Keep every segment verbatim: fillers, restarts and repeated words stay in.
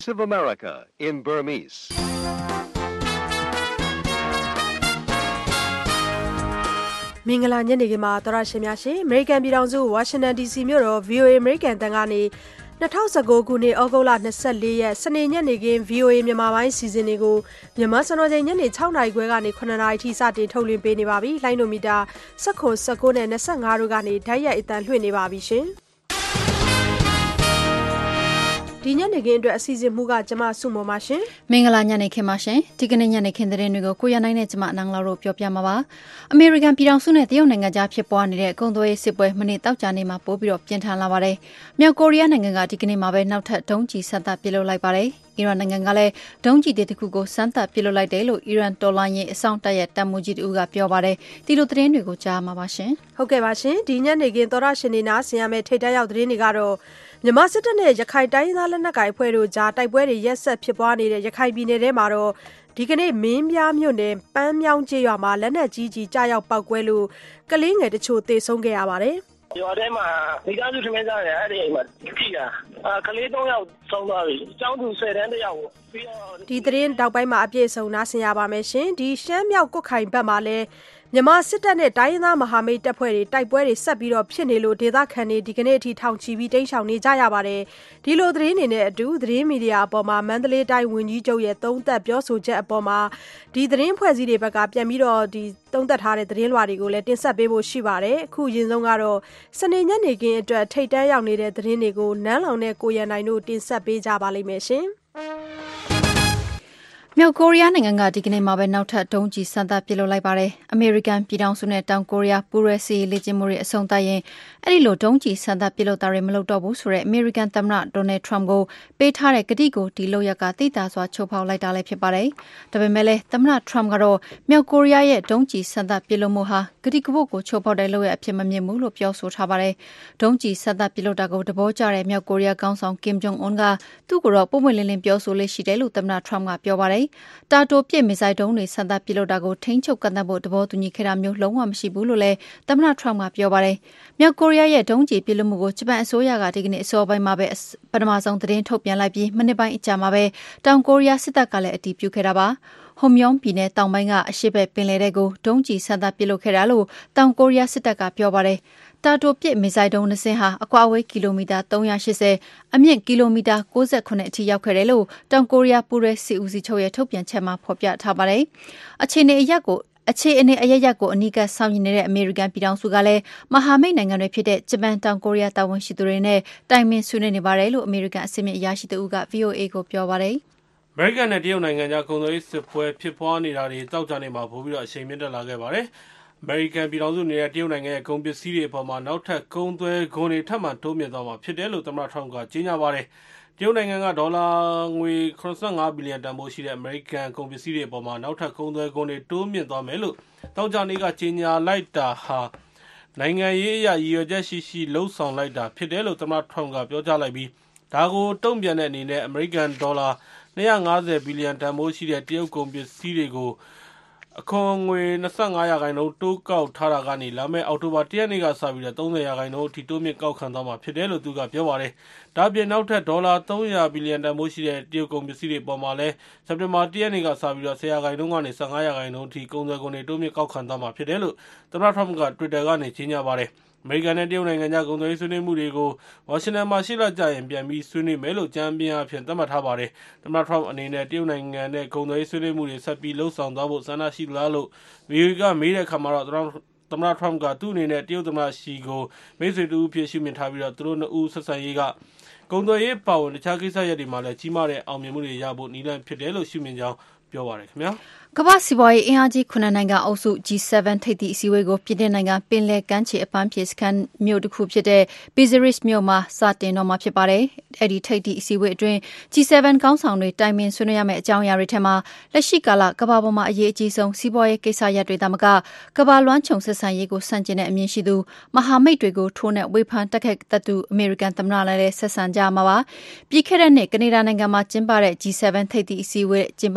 of America in Burmese. မင်္ဂလာညနေခင်းပါသောရရှင်များရှင် American ပြည်ထောင်စု Washington ဒီ စီ မြို့တော် ဗွီအိုအေ American တန်ကနေ၂၀၁၉ခုနှစ်ဩဂုတ်လ၂၄ရက်စနေညနေခင်း ဗွီအိုအေ မြန်မာပိုင်းစီစဉ်တွေကိုမြန်မာစံတော်ချိန်ညနေ၆နာရီခွဲကနေ၇နာရီထိစတင်ထုတ်လွှင့်ပေးနေပါပြီ။လိုင်းနိုမီတာ၁၇ ၁၉နဲ့၂၅တို့ကနေဓာတ်ရိုက်အသံလွှင့်နေပါပြီရှင်။ဒီညနေခင်းအတွက်အစီအစဉ်မှုကကျမစုမော်ပါရှင်မင်္ဂလာညနေခင်းပါရှင်ဒီကနေ့ညနေခင်းသတင်းတွေကိုကိုရနိုင်နဲ့ကျမအနန်းလာတို့ပြောပြမှာပါအမေရိကန်ပြည်ထောင်စုနဲ့တရုတ်နိုင်ငံကြားဖြစ်ပွားနေတဲ့ကုန်သွယ်ရေးစစ်ပွဲမနေ့တောက်ကြနေမှာပို့ပြီးတော့ပြင်းထန်လာပါတယ်မြောက်ကိုရီးယားနိုင်ငံကဒီကနေ့မှာပဲနောက်ထပ်ဒုံးကျည်စမ်းသပ်ပစ်လွှတ်လိုက်ပါတယ်အီရန်နိုင်ငံကလည်းဒုံးကျည်တစ်ခုကိုစမ်းသပ်ပစ်လွှတ်လိုက်တယ်လို့အီရန်တော်လှန်ရေးအစောင့်တပ်ရဲ့တပ်မှူးကြီးတို့ကပြောပါတယ်ဒီလိုသတင်းတွေကိုကြားမှာပါရှင်ဟုတ်ကဲ့ပါရှင်ဒီညနေခင်းသောရရှင်နေနာဆင်ရမယ့်ထိပ်တန်းရောက်သတင်းတွေကတော့မြန်မာစစ်တပ်နဲ့ရခိုင်တိုင်းသားလက်နက်ကိုင်အဖွဲ့တို့ကြားတိုက်ပွဲတွေရက်ဆက်ဖြစ်ပွားနေတဲ့ရခိုင်ပြည်နယ်ထဲမှာတော့ဒီကနေ့မင်းပြားမြို့နယ်ပန်းမြောင်းကျေးရွာမှာလက်နက်ကြီးကြီးကြားရောက်ပောက်ကွဲလို့ကလေးငယ်တချို့သေဆုံးခဲ့ရပါတယ်ရွာထဲမှာမိသားစုထမင်းစားတယ်အဲ့ဒီအိမ်မှာကြည့်တာအာကလေး၃ယောက်ဆုံးသွားပြီအကြောင်းသူ၁၀တန်းတယောက်ပြီးတော့ဒီသတင်းတောက်ပိုင်းမှာအပြည့်စုံနားဆင်ရပါမယ်ရှင်ဒီရှမ်းမြောက်ကုတ်ခိုင်ဘက်မှာလည်းမြန်မာစစ်တပ်နဲ့တိုင်းရင်းသားမဟာမိတ်တပ်ဖွဲ့တွေတိုက်ပွဲတွေဆက်ပြီးတော့ဖြစ်နေလို့ဒေသခံတွေဒီကနေ့အထိထောင်ချီပြီးတိမ်းရှောင်နေကြရပါတယ်ဒီလိုသတင်းတွေနဲ့အတူသတင်းမီဒီယာအပေါ်မှာမန္တလေးတိုင်းဝန်ကြီးချုပ်ရဲ့သုံးသပ်ပြောဆိုချက်အပေါ်မှာဒီသတင်းဖွဲ့စည်းတွေဘက်ကပြန်ပြီးတော့ဒီသုံးသပ်ထားတဲ့သတင်းလွှာတွေကိုလည်းတင်ဆက်ပေးဖို့ရှိပါတယ်အခုရင်ဆုံးကတော့စနေညနေခင်းအတွက်ထိတ်တန်းရောက်နေတဲ့သတင်းတွေကိုနန်းလောင်နဲ့ကိုရန်နိုင်တို့တင်ဆက်ပေးကြပါလိမ့်မယ်ရှင်မြောက်ကိုရီးယားနိုင်ငံကဒီကနေ့မှာပဲနောက်ထပ်ဒုံးကျည်စမ်းသပ်ပစ်လွှတ်လိုက်ပါတယ်။အမေရိကန်ပြည်ထောင်စုနဲ့တောင်ကိုရီးယားပူးရဲစီလေ့ကျင့်မှုတွေအဆုံးသတ်ရင်အဲ့ဒီလိုဒုံးကျည်စမ်းသပ်ပစ်လွှတ်တာတွေမလုပ်တော့ဘူးဆိုတဲ့အမေရိကန်သမ္မတဒေါ်နယ်ထရမ့်ကိုပေးထားတဲ့ကတိကိုဒီလုပ်ရက်ကသိတာစွာချိုးဖောက်လိုက်တာလည်းဖြစ်ပါတယ်။ဒါပေမဲ့လည်းသမ္မတထရမ့်ကတော့မြောက်ကိုရီးယားရဲ့ဒုံးကျည်စမ်းသပ်ပစ်လွှတ်မှုဟာကတိကဝတ်ကိုချိုးဖောက်တဲ့လုပ်ရအဖြစ်မမြင်ဘူးလို့ပြောဆိုထားပါတယ်။ဒုံးကျည်စမ်းသပ်ပစ်လွှတ်တာကိုတဘောကျတဲ့မြောက်ကိုရီးယားခေါင်းဆောင်ကင်ဂျုံအွန်းကသူ့ကိုတော့ပုံမှန်လင်းလင်းပြောဆိုလေးရှိတယ်လို့သမ္မတထရမ့်ကပြောပါတယ်။တာတိုပြစ်မစ်ဇိုင်းဒုံးတွေစမ်းသပ်ပစ်လွှတ်တာကိုထိန်းချုပ်ကန့်သတ်ဖို့တဘောတူညီခဲ့တာမျိုးလုံးဝမရှိဘူးလို့လည်းသမ္မတထရမ့်ကပြောပါတယ်။မြောက်ကိုရီးယားရဲ့ဒုံးကျည်ပစ်လွှတ်မှုကိုဂျပန်အစိုးရကဒီကနေ့အစောပိုင်းမှာပဲပထမဆုံးသတင်းထုတ်ပြန်လိုက်ပြီးမိနစ်ပိုင်းအကြာမှာပဲတောင်ကိုရီးယားစစ်တပ်ကလည်းအတည်ပြုခဲ့တာပါ။ဟွန်မြုံပြည်နယ်တောင်ပိုင်းကအရှေ့ဘက်ပင်လယ်ထဲကိုဒုံးကျည်စမ်းသပ်ပစ်လွှတ်ခဲ့တာလို့တောင်ကိုရီးယားစစ်တပ်ကပြောပါတယ်။တာတိုပစ်မစ်ဇိုင်းဒုံးနှစ်စင်းဟာအကွာအဝေးကီလိုမီတာ၃၈၀အမြင့်ကီလိုမီတာ၉၇အထိရောက်ခဲ့တယ်လို့တောင်ကိုရီးယားပူးရဲစစ်ဦးစီးချုပ်ရဲ့ထုတ်ပြန်ချက်မှာဖော်ပြထားပါတယ်။အခြေအနေအရကိုအခြေအနေအရရက်ကိုအနီးကပ်ဆောင်ရည်နေတဲ့အမေရိကန်ပြည်ထောင်စုကလည်းမဟာမိတ်နိုင်ငံတွေဖြစ်တဲ့ဂျပန်တောင်ကိုရီးယားတာဝန်ရှိသူတွေနဲ့တိုင်ပင်ဆွေးနွေးနေပါတယ်လို့အမေရိကန်အစည်းအဝေးအရာရှိတဦးက ဗွီအိုအေ ကိုပြောပါတယ်။အမေရိကန်နဲ့တရုတ်နိုင်ငံကြားကုန်သွယ်ရေးစစ်ပွဲဖြစ်ပွားနေတာတွေတောက်ကြနေမှာပို့ပြီးတော့အချိန်မြင့်တက်လာခဲ့ပါတယ်။အမေရိကန်ပြည်ထောင်စုနေတဲ့တရုတ်နိုင်ငံရဲ့ကုန်ပစ္စည်းတွေအပေါ်မှာနောက်ထပ်ကုန်သွယ်ခွန်တွေထပ်မံတိုးမြင့်သွားမှာဖြစ်တယ်လို့သမ္မတထရမ့်ကကြေညာပါတယ်။တရုတ်နိုင်ငံကဒေါ်လာငွေ၇၅ဘီလီယံတန်ဖိုးရှိတဲ့အမေရိကန်ကုန်ပစ္စည်းတွေအပေါ်မှာနောက်ထပ်ကုန်သွယ်ခွန်တွေတိုးမြင့်သွားမယ်လို့တောက်ကြနေကကြေညာလိုက်တာဟာနိုင်ငံရေးအရရည်ရွယ်ချက်ရှိရှိလှုံ့ဆော်လိုက်တာဖြစ်တယ်လို့သမ္မတထရမ့်ကပြောကြားလိုက်ပြီးဒါကိုတုံ့ပြန်တဲ့အနေနဲ့အမေရိကန်ဒေါ်လာ၂၅၀ဘီလီယံတန်ဖိုးရှိတဲ့တရုတ်ကုန်ပစ္စည်းတွေကိုအခွန်ငွေ၂၅ရာခိုင်နှုန်းတိုးကောက်ထားတာကနေလာမယ့်အောက်တိုဘာ၁ရက်နေ့ကစပြီးတော့၃၀ရာခိုင်နှုန်းအထိတိုးမြင့်ကောက်ခံသွားမှာဖြစ်တယ်လို့သူကပြောပါတယ်။ဒါ့အပြင်နောက်ထပ်ဒေါ်လာ၃၀၀ဘီလီယံတန်ဖိုးရှိတဲ့တရုတ်ကုန်ပစ္စည်းတွေပေါ်မှာလည်းစက်တင်ဘာ၁ရက်နေ့ကစပြီးတော့၁၀ရာခိုင်နှုန်းကနေ၁၅ရာခိုင်နှုန်းအထိကုန်သွယ်ခွန်တွေတိုးမြင့်ကောက်ခံသွားမှာဖြစ်တယ်လို့သမ္မတထရမ့်က Twitter ကနေကြေညာပါတယ်။အမေရိကန်နဲ့တရုတ်နိုင်ငံကြားကုန်သွယ်ရေးဆွေးနွေးမှုတွေကိုဝါရှင်တန်မှာရှေ့လကျရင်ပြန်ပြီးဆွေးနွေးမယ်လို့ကြမ်းပြင်းအဖြစ်သတ်မှတ်ထားပါတယ်။သမ္မတထရမ့်အနေနဲ့တရုတ်နိုင်ငံနဲ့ကုန်သွယ်ရေးဆွေးနွေးမှုတွေဆက်ပြီးလှုပ်ဆောင်သွားဖို့ဆန္ဒရှိသလားလို့ ဗွီအိုအေ ကမေးတဲ့အခါမှာတော့သမ္မတထရမ့်ကသူ့အနေနဲ့တရုတ်သမ္မတရှီကိုမိတ်ဆွေတူအဖြစ်ရှုမြင်ထားပြီးတော့သူတို့နှစ်ဦးဆက်ဆံရေးကကုန်သွယ်ရေးပါဝင်တခြားကိစ္စရပ်တွေမှာလည်းကြီးမားတဲ့အောင်မြင်မှုတွေရဖို့နည်းလမ်းဖြစ်တယ်လို့ရှုမြင်ကြောင်းပြောပါတယ်ခင်ဗျာ။ကမ္ဘာ့စီးပွားရေးအင်အားကြီးခုနှစ်နိုင်ငံအုပ်စု ဂျီ ဆဗန် ထိပ်သီးအစည်းအဝေးကိုပြင်သစ်နိုင်ငံပင်လယ်ကမ်းခြေအပန်းဖြေစခန်းမြို့တစ်ခုဖြစ်တဲ့ Biarritz မြို့မှာစတင်တော့မှာဖြစ်ပါတယ်။အဲဒီထိပ်သီးအစည်းအဝေးအတွင်း ဂျီ ဆဗန် ခေါင်းဆောင်တွေတိုင်ပင်ဆွေးနွေးရမယ့်အကြောင်းအရာတွေထဲမှာလက်ရှိကာလကမ္ဘာပေါ်မှာအရေးအကြီးဆုံးစီးပွားရေးကိစ္စရပ်တွေသာမကကမ္ဘာလွှမ်းခြုံဆက်ဆံရေးကိုဆန့်ကျင်တဲ့အမြင်ရှိသူမဟာမိတ်တွေကိုထိုးနှက်ဝေဖန်တက်ခတ်တတ်သူအမေရိကန်သမ္မတလည်းဆက်ဆံကြမှာပါ။ပြီးခဲ့တဲ့နှစ်ကနေဒါနိုင်ငံမှာကျင်းပတဲ့ ဂျီ ဆဗန် ထိပ်သီးအစည်းအဝေးကျင်းပတဲ့အချိန်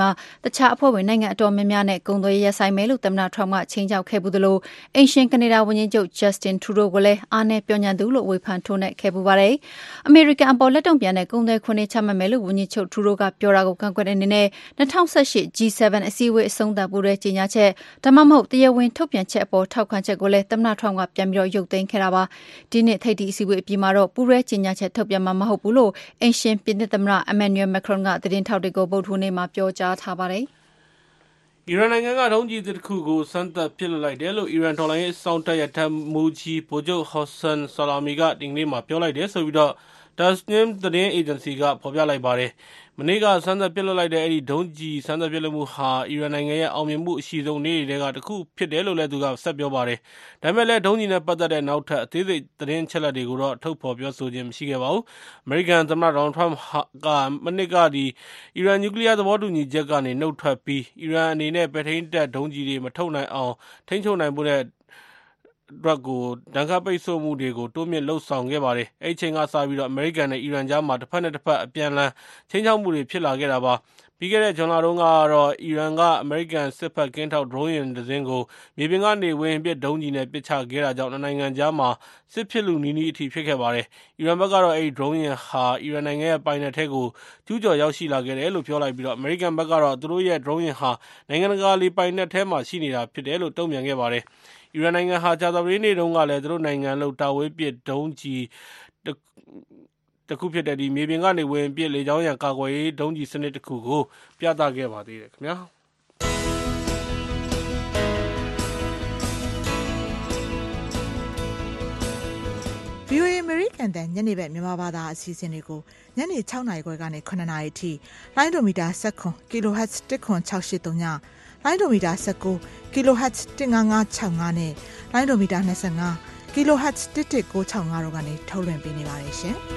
မှာတခြားအဖွဲ့ဝင်နိုင်ငံအတော်များများနဲ့ကုန်သွယ်ရေးရပ်ဆိုင်မယ်လို့သမ္မတထရမ့်ကချိန်ချောက်ခဲ့ဘူးသလိုအိမ်ရှင်ကနေဒါဝန်ကြီးချုပ် Justin Trudeau ကလည်းအားနည်းပြောညံ့သူလို့ဝေဖန်ထိုးနှက်ခဲ့ပူပါတယ်။ အမေရိကန်အပေါ်လက်တုံ့ပြန်တဲ့ကုန်သွယ်ခွန်တွေချမှတ်မယ်လို့ဝန်ကြီးချုပ် Trudeau ကပြောတာကိုကန့်ကွက်တဲ့အနေနဲ့၂၀၁၈ G 7 အစည်းအဝေးအဆုံးသတ်ပူးတဲ့ကြေညာချက်ဒါမှမဟုတ်တရားဝင်ထုတ်ပြန်ချက်အပေါ်ထောက်ခံချက်ကိုလည်းသမ္မတထရမ့်ကပြန်ပြီးရုပ်သိမ်းခဲ့တာပါ။ဒီနှစ်ထိပ်သီးအစည်းအဝေးအပြီးမှာတော့ပူးရဲကြေညာချက်ထုတ်ပြန်မှာမဟုတ်ဘူးလို့အိမ်ရှင်ပြင်သစ်သမ္မတ Emmanuel Macron ကသတင်းထောက်တွေကိုဗုဒ္ဓဟူးနေ့မှာပြောကြားထားပါတယ်။အီရန်နိုင်ငံကဒုံးကျည်တစ်ခုကိုစမ်းသပ်ပစ်လွှတ်လိုက်တယ်လို့အီရန်တော်လှန်ရေးစောင့်တပ်ရတပ်မှူးကြီးဗိုလ်ချုပ် Hossein Salami ကဒီကနေ့မှာပြောလိုက်တယ်ဆိုပြီးတော့ Tasnim သတင်းအေဂျင်စီကဖော်ပြလိုက်ပါတယ်။မနေ့ကစမ်းသပ်ပစ်လွှတ်လိုက်တဲ့အဲဒီဒုံးကျည်စမ်းသပ်ပစ်လွှတ်မှုဟာအီရန်နိုင်ငံရဲ့အောင်မြင်မှုအရှိဆုံးနေ့တွေကတစ်ခုဖြစ်တယ်လို့လည်းသူကဆက်ပြောပါတယ်။ဒါပေမဲ့လည်းဒုံးကျည်နဲ့ပတ်သက်တဲ့နောက်ထပ်အသေးစိတ်သတင်းချက်လက်တွေကိုတော့ထုတ်ဖော်ပြောဆိုခြင်းမရှိခဲ့ပါဘူး။အမေရိကန်သမ္မတဒေါ်နယ်ထရမ့်ကမနေ့ကဒီအီရန်နျူကလ িয়ার သဘောတူညီချက်ကနေနှုတ်ထွက်ပြီးအီရန်အနေနဲ့ပဲထိန်းတပ်ဒုံးကျည်တွေမထုတ်နိုင်အောင်ထိန်းချုပ်နိုင်ဖို့တဲ့အတွက်ကိုဒဏ်ခတ်ပိတ်ဆို့မှုတွေကိုတိုးမြင့်လှုပ်ဆောင်ခဲ့ပါတယ်။အဲဒီချိန်ကစပြီးတော့အမေရိကန်နဲ့အီရန်ကြားမှာတစ်ဖက်နဲ့တစ်ဖက်အပြန်အလှန်ချင်းချောက်မှုတွေဖြစ်လာခဲ့တာပါ။ပြီးခဲ့တဲ့ဇွန်လတုန်းကတော့အီရန်ကအမေရိကန်စစ်ဖက်ကင်းထောက်ဒရုန်းယာဉ်တစ်စင်းကိုမြေပြင်ကနေဝေဟင်ပစ်ဒုံးကျည်နဲ့ပစ်ချခဲ့တာကြောင့်နိုင်ငံကြားမှာစစ်ဖြစ်လူနီးနီးအထိဖြစ်ခဲ့ပါတယ်။အီရန်ဘက်ကတော့အဲဒီဒရုန်းယာဉ်ဟာအီရန်နိုင်ငံရဲ့ပိုင်နက်ထဲကိုကျူးကျော်ရောက်ရှိလာခဲ့တယ်လို့ပြောလိုက်ပြီးတော့အမေရိကန်ဘက်ကတော့သူတို့ရဲ့ဒရုန်းယာဉ်ဟာနိုင်ငံတကာလေပိုင်နက်ထဲမှာရှိနေတာဖြစ်တယ်လို့တုံ့ပြန်ခဲ့ပါတယ်။အီရန်နိုင်ငံဟာကြာသပတေးနေ့တုန်းကလည်းသူတို့နိုင်ငံလို့တာဝေးပစ်ဒုံးကျည်တစ်ခုဖြစ်တဲ့ဒီမြေပြင်ကနေဝင်ပစ်လေကြောင်းရန်ကာကွယ်ရေးဒုံးကျည်စနစ်တစ်ခုကိုပြသခဲ့ပါသေးတယ်ခင်ဗျာ။ဗီအိုအေ American တန်ညနေဘက်မြန်မာဘာသာအစီအစဉ်တွေကိုညနေ၆နာရီခွဲကနေ၇နာရီအထိလိုင်းဒိုမီတာ၁၇ kHz တစ်ခွန်၆၈၃ညလိုင်းဒိုမီတာ၁၉ kHz တစ်၅၅၆၅နဲ့လိုင်းဒိုမီတာ၂၅ kHz တစ်တစ်၉၆၅တို့ကနေထုတ်လွှင့်ပေးနေပါတယ်ရှင်။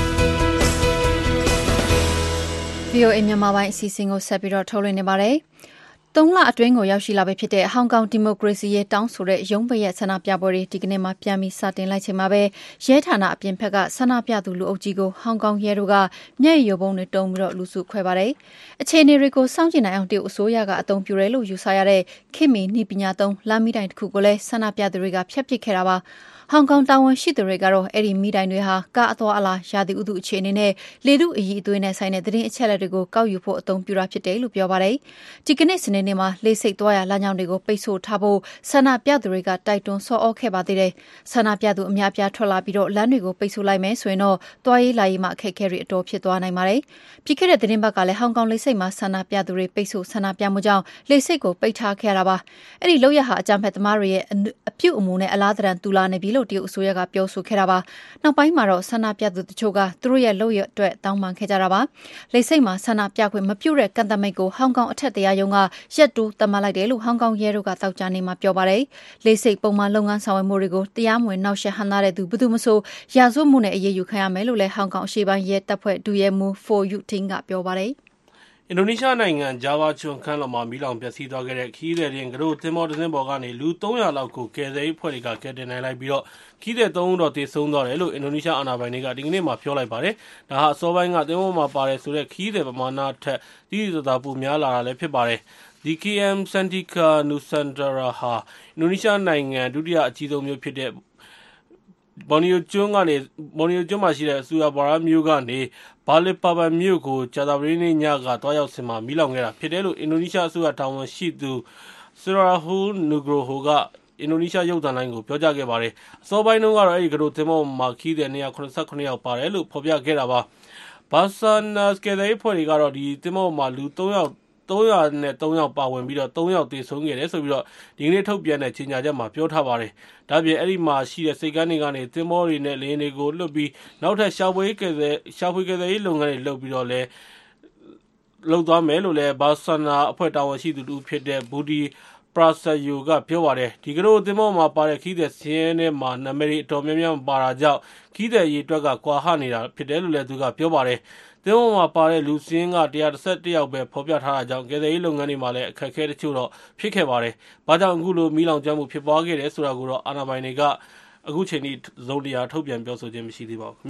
ဗီအိုအေ မြန်မာပိုင်းအစီအစဉ်ကိုဆက်ပြီးတော့ထုတ်လွှင့်နေပါတယ်။သုံးလအတွင်းကိုရောက်ရှိလာပြီဖြစ်တဲ့ဟောင်ကောင်ဒီမိုကရေစီရေးတောင်းဆိုတဲ့ရုံးပရက်ဆန္ဒပြပွဲတွေဒီကနေ့မှပြန်ပြီးစတင်လိုက်ချိန်မှာပဲရဲဌာနအပြင်ဘက်ကဆန္ဒပြသူလူအုပ်ကြီးကိုဟောင်ကောင်ရဲတို့ကမျက်ရည်ယိုဗုံးတွေတုံးပြီးတော့လူစုခွဲပါတယ်။အခြေအနေတွေကိုစောင့်ကြည့်နိုင်အောင်တရုတ်အစိုးရကအသုံးပြုတယ်လို့ယူဆရတဲ့ခေတ်မီနည်းပညာသုံးလမ်းမီးတိုင်တစ်ခုကိုလည်းဆန္ဒပြသူတွေကဖျက်ပစ်ခဲ့တာပါ။ဟောင်ကောင်တာဝန်ရှိသူတွေကတော့အဲ့ဒီမီးတိုင်တွေဟာကားအသွားအလာရာသီဥတုအခြေအနေနဲ့လေထုအရည်အသွေးနဲ့ဆိုင်တဲ့သတင်းအချက်အလက်တွေကိုကောက်ယူဖို့အသုံးပြုတာဖြစ်တယ်လို့ပြောပါတယ်။ဒီကနေ့စနေနေ့မှာလေဆိပ်သွားရလမ်းကြောင်းတွေကိုပိတ်ဆို့ထားဖို့ဆန္ဒပြသူတွေကတိုက်တွန်းဆော်ဩခဲ့ပါသေးတယ်။ဆန္ဒပြသူအများပြားထွက်လာပြီးတော့လမ်းတွေကိုပိတ်ဆို့လိုက်မယ်ဆိုရင်တော့သွားရေးလာရေးမှာအခက်အခဲတွေအတော်ဖြစ်သွားနိုင်ပါတယ်။ပြီးခဲ့တဲ့သတင်းပတ်ကလည်းဟောင်ကောင်လေဆိပ်မှာဆန္ဒပြသူတွေပိတ်ဆို့ဆန္ဒပြမှုကြောင့်လေဆိပ်ကိုပိတ်ထားခဲ့ရတာပါ။အဲ့ဒီလောက်ရဟာအကြမ်းဖက်သမားတွေရဲ့အပြုတ်အမူနဲ့အလားတန်တူလာနေပြီလို့တရုတ်အစိုးရကပြောဆိုခဲ့တာပါ။နောက်ပိုင်းမှာတော့ဆန္ဒပြသူတချို့ကသူတို့ရဲ့လုပ်ရအတွက်တောင်းပန်ခဲ့ကြတာပါ။လေဆိပ်မှာဆန္ဒပြခွင့်မပြုတဲ့ကန့်သတ်မိန့်ကိုဟောင်ကောင်အထက်တရားရုံးကရက်တိုးသတ်မှတ်လိုက်တယ်လို့ဟောင်ကောင်ရဲတို့ကတောက်ကြနေမှာပြောပါတယ်။လေဆိပ်ပုံမှန်လုပ်ငန်းဆောင်ရွက်မှုတွေကိုတရားမဝင်နှောက်ယှက်ဟန့်တားတဲ့သူဘယ်သူမှမဆိုရာဇဝတ်မှုနဲ့အရေးယူခံရမယ်လို့လည်းဟောင်ကောင်အရှေ့ပိုင်းရဲတပ်ဖွဲ့ဒုရဲမှူးဖိုယူတင်းကပြောပါတယ်။အင်ဒိုနီးရှားနိုင်ငံဂျာဗာကျွန်းခန်းလော်မှာမီးလောင်ပျက်စီးသွားခဲ့တဲ့ခီးသည်တင်ကတို့သင်္ဘောတစ်စင်းပေါ်ကနေလူသုံးရာလောက်ကိုကယ်ဆယ်ရေးဖွဲ့တွေကကယ်တင်နိုင်လိုက်ပြီးတော့ခီးသည်သုံးဦးတော့သေဆုံးသွားတယ်လို့အင်ဒိုနီးရှားအာဏာပိုင်တွေကဒီကနေ့မှပြောလိုက်ပါတယ်။ဒါဟာအစောပိုင်းကသင်္ဘောမှာပါတယ်ဆိုတဲ့ခီးသည်ပမာဏထက်တိတိကျကျပိုများလာတာလည်းဖြစ်ပါတယ်။ ဒီ ကေ အမ် Santika Nusantara ဟာအင်ဒိုနီးရှားနိုင်ငံဒုတိယအကြီးဆုံးမြို့ဖြစ်တဲ့ဘော်နီယိုကျွန်းကနေဘော်နီယိုကျွန်းမှာရှိတဲ့ဆူယာဘာရာမြို့ကနေဘာလီပါပန်မြို့ကိုကြာသပတေးနေ့ညကတွားရောက်စင်မှာမီးလောင်ခဲ့တာဖြစ်တယ်လို့အင်ဒိုနီးရှားအစိုးရတာဝန်ရှိသူဆူရာဟူနူဂရိုဟိုကအင်ဒိုနီးရှားရုပ်သံလိုင်းကိုပြောကြားခဲ့ပါတယ်။အစောပိုင်းတုန်းကတော့အဲဒီကတို့သင်္ဘောမှာခီးတဲ့နေရာခုနစ်ဆယ့်ခုနှစ်ယောက်ပါတယ်လို့ဖော်ပြခဲ့တာပါ။ဘာဆာနာစကယ်တဲ့ဖွဲ့တွေကတော့ဒီသင်္ဘောမှာလူသုံးယောက်သုံးရာနဲ့သုံးယောက်ပါဝင်ပြီးတော့သုံးယောက်သေဆုံးခဲ့တယ်ဆိုပြီးတော့ဒီကနေ့ထုတ်ပြန်တဲ့ကြေညာချက်မှာပြောထားပါတယ်။ဒါပြင်အဲ့ဒီမှာရှိတဲ့စိတ်ကမ်းတွေကနေသင်္ဘောတွေနဲ့လေယာဉ်တွေကိုလွှတ်ပြီးနောက်ထပ်ရှာဖွေကယ်ဆယ်ရှာဖွေကယ်ဆယ်ရေးလုပ်ငန်းတွေလုပ်ပြီးတော့လဲလုပ်သွားမယ်လို့လဲဘာဆာနာအဖွဲ့တာဝန်ရှိသူတူဖြစ်တဲ့ဘူဒီပရာဆယိုကပြောပါတယ်။ဒီကနေ့သင်္ဘောမှာပါတဲ့ခီးတဲ့စင်းနဲ့မှာနာမည်တွေအတော်များများမပါတာကြောင့်ခီးတဲ့ရေတွက်ကကွာဟနေတာဖြစ်တယ်လို့လဲသူကပြောပါတယ်။သင်္ဘောမှာပါတဲ့လူစင်းကတစ်ရာတစ်ဆယ့်တစ်ယောက်ပဲဖော်ပြထားတာကြောင့်ကယ်ဆယ်ရေးလုပ်ငန်းတွေမှာလည်းအခက်အခဲတချို့တော့ဖြစ်ခဲ့ပါတယ်။ဘာကြောင့်အခုလိုမီးလောင်ကျွမ်းမှုဖြစ်ပွားခဲ့တယ်ဆိုတာကိုတော့အာဏာပိုင်တွေကအခုချိန်ထိဇုံတရားထုတ်ပြန်ပြောဆိုခြင်းမရှိသေးပါဘူးခင်ဗျာ။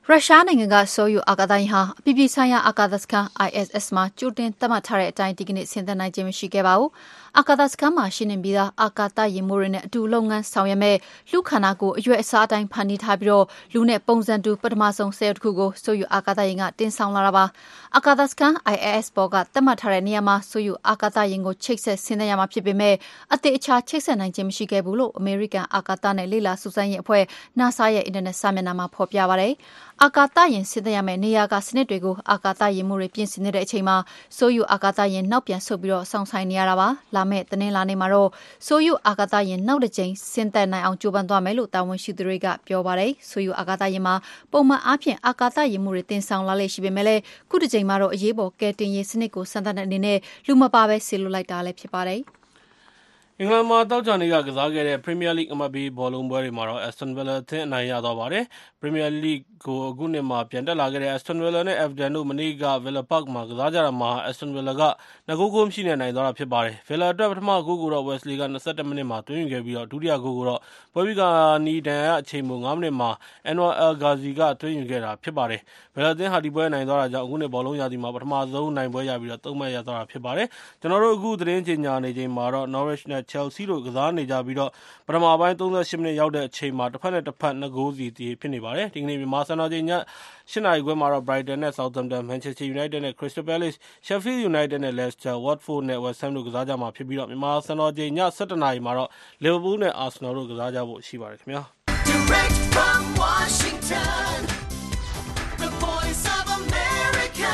ရုရှားနိုင်ငံကဆိုယူအာကာသယာဉ်ဟာအပြည်ပြည်ဆိုင်ရာအာကာသစခန်း I S S မှာကြိုတင်သတ်မှတ်ထားတဲ့အတိုင်းဒီကနေ့ဆင်းသက်နိုင်ခြင်းမရှိခဲ့ပါဘူး။အာကာသစခန်းမှာရှိနေပြီးသားအာကာသယာဉ်မှူးတွေနဲ့အတူလုပ်ငန်းဆောင်ရွက်မဲ့လူခန္ဓာကိုယ်အရွယ်အစားအတိုင်းဖန်တီးထားပြီးတော့လူနဲ့ပုံစံတူပထမဆုံးဆယ်တစ်ခုကိုဆိုယူအာကာသယာဉ်ကတင်ဆောင်လာတာပါ။အာကာသစခန်း I S S ပေါ်ကသတ်မှတ်ထားတဲ့နေရာမှာဆိုယူအာကာသယာဉ်ကိုချိတ်ဆက်ဆင်းသက်ရမှာဖြစ်ပေမဲ့အသေးအချာချိတ်ဆက်နိုင်ခြင်းမရှိခဲ့ဘူးလို့အမေရိကန်အာကာသနဲ့လေ့လာစူးစမ်းရေးအဖွဲ့ NASA ရဲ့အင်တာနက်စာမျက်နှာမှာဖော်ပြပါတယ်။အာကာသယာဉ်ဆင်းသက်ရမယ့်နေရာကစနစ်တွေကိုအာကာသယာဉ်မှူးတွေပြင်ဆင်နေတဲ့အချိန်မှာဆိုယူအာကာသယာဉ်နောက်ပြန်ဆုတ်ပြီးတော့စောင့်ဆိုင်နေရတာပါ။လာမယ့်တင်းလာနေမှာတော့ဆိုယူအာကာသယာဉ်နောက်တစ်ကြိမ်ဆင်းသက်နိုင်အောင်ကြိုးပမ်းသွားမယ်လို့တာဝန်ရှိသူတွေကပြောပါတယ်။ဆိုယူအာကာသယာဉ်မှာပုံမှန်အားဖြင့်အာကာသယာဉ်မှူးတွေတင်ဆောင်လာလေ့ရှိပေမဲ့လည်းခုတစ်ကြိမ်မှာတော့အရေးပေါ်ကယ်တင်ရေးစနစ်ကိုစမ်းသပ်တဲ့အနေနဲ့လူမပါဘဲဆေလွတ်လိုက်တာလည်းဖြစ်ပါတယ်။အင်္ဂလန်မှာတောက်ကြနေကကစားခဲ့တဲ့ Premier League အမှတ်ပေးဘောလုံးပွဲတွေမှာတော့ Aston Villa အသင်းအနိုင်ရသွားပါတယ်။ Premier League ကိုအခုနှစ်မှာပြန်တက်လာခဲ့တဲ့ Aston Villa နဲ့ Everton တို့မနေ့က Villa Park မှာကစားကြတာမှာ Aston Villa ကနှစ်ဂိုးကိုမရှိနဲ့နိုင်သွားတာဖြစ်ပါတယ်။ Villa အတွက်ပထမဂိုးကိုတော့ Wesley က၂၁မိနစ်မှာသွင်းယူခဲ့ပြီးတော့ဒုတိယဂိုးကိုတော့ပွဲပြီးကနီဒန်ရအချိန်ပိုငါးမိနစ်မှာ Anwar El Ghazi ကသွင်းယူခဲ့တာဖြစ်ပါတယ်။ Villa အသင်းဟာဒီပွဲနိုင်သွားတာကြောင့်အခုနှစ်ဘောလုံးရာသီမှာပထမဆုံးနိုင်ပွဲရပြီးတော့သုံးမှတ်ရသွားတာဖြစ်ပါတယ်။ကျွန်တော်တို့အခုသတင်းကြေညာနေချိန်မှာတော့ Norwich နဲ့ Chelsea တို့ကစားနေကြပြီးတော့ပထမပိုင်းသုံးဆယ့်ရှစ်မိနစ်ရောက်တဲ့အချိန်မှာတစ်ဖက်နဲ့တစ်ဖက်နှစ်ဂိုးစီတည်ဖြစ်နေပါတယ်။ဒီကနေ့မြန်မာစံတော်ချိန်ည၈နာရီခွဲမှာတော့ Brighton နဲ့ Southampton, Manchester United နဲ့ Crystal Palace, Sheffield United နဲ့ Leicester, Watford နဲ့ West Ham တို့ကစားကြမှာဖြစ်ပြီးတော့မြန်မာစံတော်ချိန်ည၁၁နာရီမှာတော့ Liverpool နဲ့ Arsenal တို့ကစားကြဖို့ရှိပါတယ်ခင်ဗျာ။ Direct from Washington, the voice of America,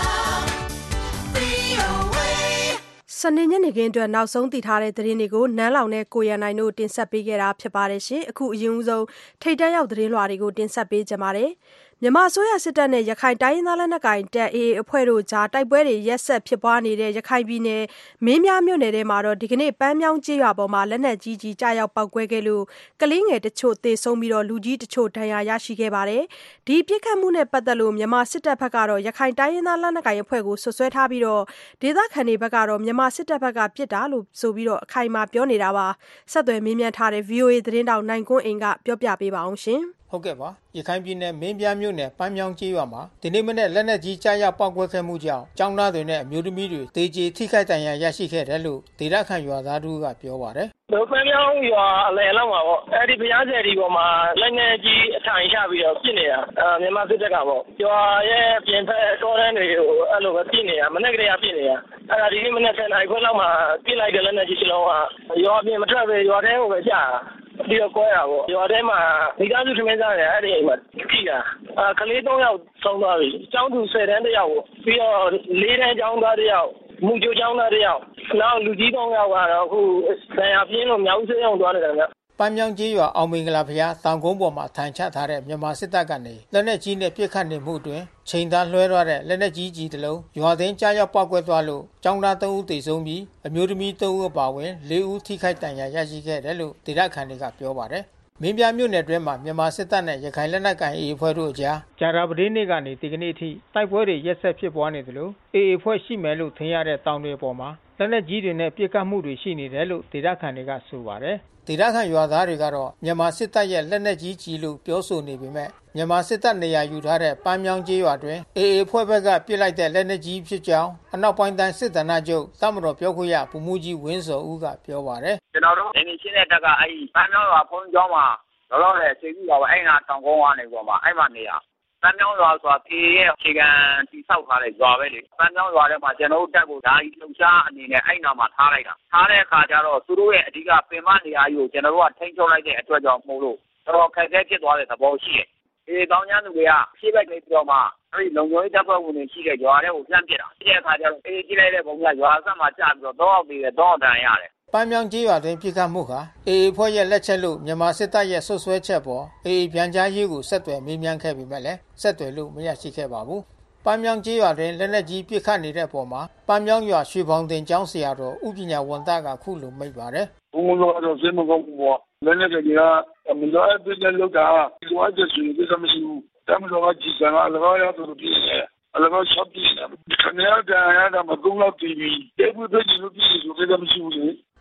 V O A စနေညနေခင်းအတွက်နောက်ဆုံးတည်ထားတဲ့သတင်းတွေကိုနန်းလောင်နဲ့ကိုရန်နိုင်တို့တင်ဆက်ပေးခဲ့တာဖြစ်ပါတယ်ရှင်။အခုအရင်ဆုံးထိတ်တန့်ရောက်သတင်းလွှာတွေကိုတင်ဆက်ပေးကြပါမယ်။မြန်မာအစိုးရစစ်တပ်နဲ့ရခိုင်တိုင်းရင်းသားလက်နက်ကိုင်တပ် A A အဖွဲ့တို့ကြားတိုက်ပွဲတွေရက်ဆက်ဖြစ်ပွားနေတဲ့ရခိုင်ပြည်နယ်မင်းပြားမြို့နယ်ထဲမှာတော့ဒီကနေ့ပန်းမြောင်းကျေးရွာပေါ်မှာလက်နက်ကြီးကြီးကြားရောက်ပောက်ကွဲခဲ့လို့ကလေးငယ်တချို့သေဆုံးပြီးတော့လူကြီးတချို့ဒဏ်ရာရရှိခဲ့ပါတယ်။ဒီပြစ်ခတ်မှုနဲ့ပတ်သက်လို့မြန်မာစစ်တပ်ဘက်ကတော့ရခိုင်တိုင်းရင်းသားလက်နက်ကိုင်အဖွဲ့ကိုဆွဆွဲထားပြီးတော့ဒေသခံတွေဘက်ကတော့မြန်မာစစ်တပ်ဘက်ကပြစ်တာလို့ဆိုပြီးတော့အခိုင်အမာပြောနေတာပါ။ဆက်သွယ်မေးမြန်းထားတဲ့ V O A သတင်းတောက်နိုင်ကွန်းအိမ်ကပြောပြပေးပါအောင်ရှင်။ဟုတ်ကဲ့ပါရခိုင်ပြည်နယ်မင်းပြားမြို့နယ်ပန်းမြောင်းကျေးရွာမှာဒီနေ့မနေ့လက်နက်ကြီးကြားရောက်ပောက်ကွဲခဲ့မှုကြောင့်ကျောင်းသားတွေနဲ့အမျိုးသမီးတွေတေကျေထိခိုက်ဒဏ်ရာရရှိခဲ့တယ်လို့ဒေသခံရွာသားတို့ကပြောပါတယ်။ဒီပန်းမြောင်းရွာအလယ်လောက်မှာပေါ့အဲဒီဘုရားဆယ်ဒီပေါ်မှာလက်နက်ကြီးအထိုင်ချပြီးတော့ပြစ်နေတာအဲမြန်မာစစ်တပ်ကပေါ့ရွာရဲ့ပြင်ဖက်တော်ရန်တွေကိုအဲ့လိုပဲပြစ်နေတာမနေ့ကတည်းကပြစ်နေတာအဲ့ဒါဒီနေ့မနေ့ဆယ်နာရီခွဲလောက်မှာပြစ်လိုက်တဲ့လက်နက်ကြီးစလုံးကရွာပြင်မထွက်ပဲရွာထဲကိုပဲကြာဒီတော့ကွဲတာပေါ့ရွာထဲမှာမိသားစုထမင်းစားတယ်အဲ့ဒီအိမ်မှာထိတာအာကလေးသုံးယောက်ဆုံးသွားပြီကျောင်းသူဆယ်တန်းတစ်ယောက်ပြီးတော့လေးတန်းကျောင်းသားတစ်ယောက်မူကျိုကျောင်းသားတစ်ယောက်နောက်လူကြီးသုံးယောက်ကတော့အခုဆရာပြင်းလို့မြောက်ဦးဆေးရုံသွားနေတယ်ဗျပန်းမြောင်းကြီးရွာအောင်မင်္ဂလာဖျားတောင်ကုန်းပေါ်မှာထိုင်ချထားတဲ့မြန်မာစစ်တပ်ကနေလက်နက်ကြီးနဲ့ပစ်ခတ်နေမှုအတွင်းချိန်သားလွှဲသွားတဲ့လက်နက်ကြီးကြီးတစ်လုံးရွာသိမ်းကြားရောက်ပောက်ကွဲသွားလို့ကျောင်းသားသုံးဦးသေဆုံးပြီးအမျိုးသမီးသုံးဦးအပါအဝင်လေးဦးထိခိုက်ဒဏ်ရာရရှိခဲ့တယ်လို့ဒေသခံတွေကပြောပါတယ်မင်းပြားမြို့နယ်အတွင်းမှာမြန်မာစစ်တပ်နဲ့ရခိုင်လက်နက်ကိုင် A အဖွဲ့တို့အကြားကြာတာပတိနေ့ကနေဒီကနေ့အထိတိုက်ပွဲတွေရက်ဆက်ဖြစ်ပွားနေသလို A အဖွဲ့ရှိမယ်လို့ထင်ရတဲ့တောင်တွေပေါ်မှာလက်နက်ကြီးတွေနဲ့ပစ်ခတ်မှုတွေရှိနေတယ်လို့ဒေသခံတွေကဆိုပါတယ်ဒေသခံရွာသားတွေကတော့မြန်မာစစ်တပ်ရဲ့လက်နက်ကြီးကြီးလို့ပြောဆိုနေပေမဲ့မြန်မာစစ်တပ်နေရာယူထားတဲ့ပန်းမြောင်းကျေးရွာတွင် A A အဖွဲ့ဘက်ကပစ်လိုက်တဲ့လက်နက်ကြီးဖြစ်ကြောင်းအနောက်ပိုင်းတိုင်းစစ်ဌာနချုပ်တပ်မတော်ပြောခွင့်ရဗိုလ်မှူးကြီးဝင်းစောဦးကပြောပါတယ်ကျွန်တော်တို့နေရှင်းတဲ့တက်ကအဲဒီပန်းမြောင်းရွာဖုန်းကျောင်းမှာလောလောဆယ်အခြေပြုပါပဲအဲ့နာတောင်ကုန်းကနေပေါ်မှာအဲ့မှာနေရပန်းမြောင်းရွာဆိုတာ A A ရဲ့အခြေခံတိဆောက်ထားတဲ့ရွာပဲလေပန်းမြောင်းရွာထဲမှာကျွန်တော်တို့တက်ကိုဓာကြီးလှုပ်ရှားအနေနဲ့အဲ့နာမှာထားလိုက်တာထားတဲ့အခါကျတော့သူတို့ရဲ့အဓိကပင်မနေရာကြီးကိုကျွန်တော်တို့ကထိန်းချုပ်လိုက်တဲ့အတွက်ကြောင့်မို့လို့တော့ခက်ခဲဖြစ်သွားတဲ့သဘောရှိတယ်ဒီတောင်ကျမ်းသူတွေကရှေ့ဘက်ကနေပြီးတော့မှအဲ့ဒီလုံခြုံရေးတပ်ဖွဲ့ဝင်တွေရှိတဲ့ရွာထဲကိုပြန်ပစ်တာဒီအခါကျတော့အေးကြီးလိုက်တဲ့ပုံကရွာဆက်မှာကျပြီးတော့တော့အောက်ပြီးတော့အောက်တန်ရတယ်ပန်းမြောင်းကြီးရွာတွင်ပြစ်ခတ်မှုဟာ A A ဖွဲ့ရဲ့လက်ချက်လို့မြန်မာစစ်တပ်ရဲ့ဆွဆွဲချက်ပေါ် A A ပြန်ကြားရေးကိုဆက်သွယ်မေးမြန်းခဲ့ပေမဲ့လည်းဆက်သွယ်လို့မရရှိခဲ့ပါဘူးပန်းမြောင်းကြီးရွာတွင်လက်နက်ကြီးပစ်ခတ်နေတဲ့အပေါ်မှာပန်းမြောင်းရွာရွှေပေါင်တင်ကျောင်းဆရာတော်ဥပညာဝန်သားကခုလိုမိန့်ပါတယ်ဘုံတော်စိတ်မကောင်းဘူးပေါ့လက်နက်ကကြီးကမလို့အပြည့်နဲ့လောက်တာဒီဝါကျစီဒီကမရှိဘူးတမလို့ကကြီးစံအလကားရသူပြည့်တယ်အလကားချက်ပြည့်တယ်ခဏရတာရတာမကုန်းတော့တီးပြီးတေဘူးပြည့်လို့ပြည့်လို့ဒီကမရှိဘူးလေတ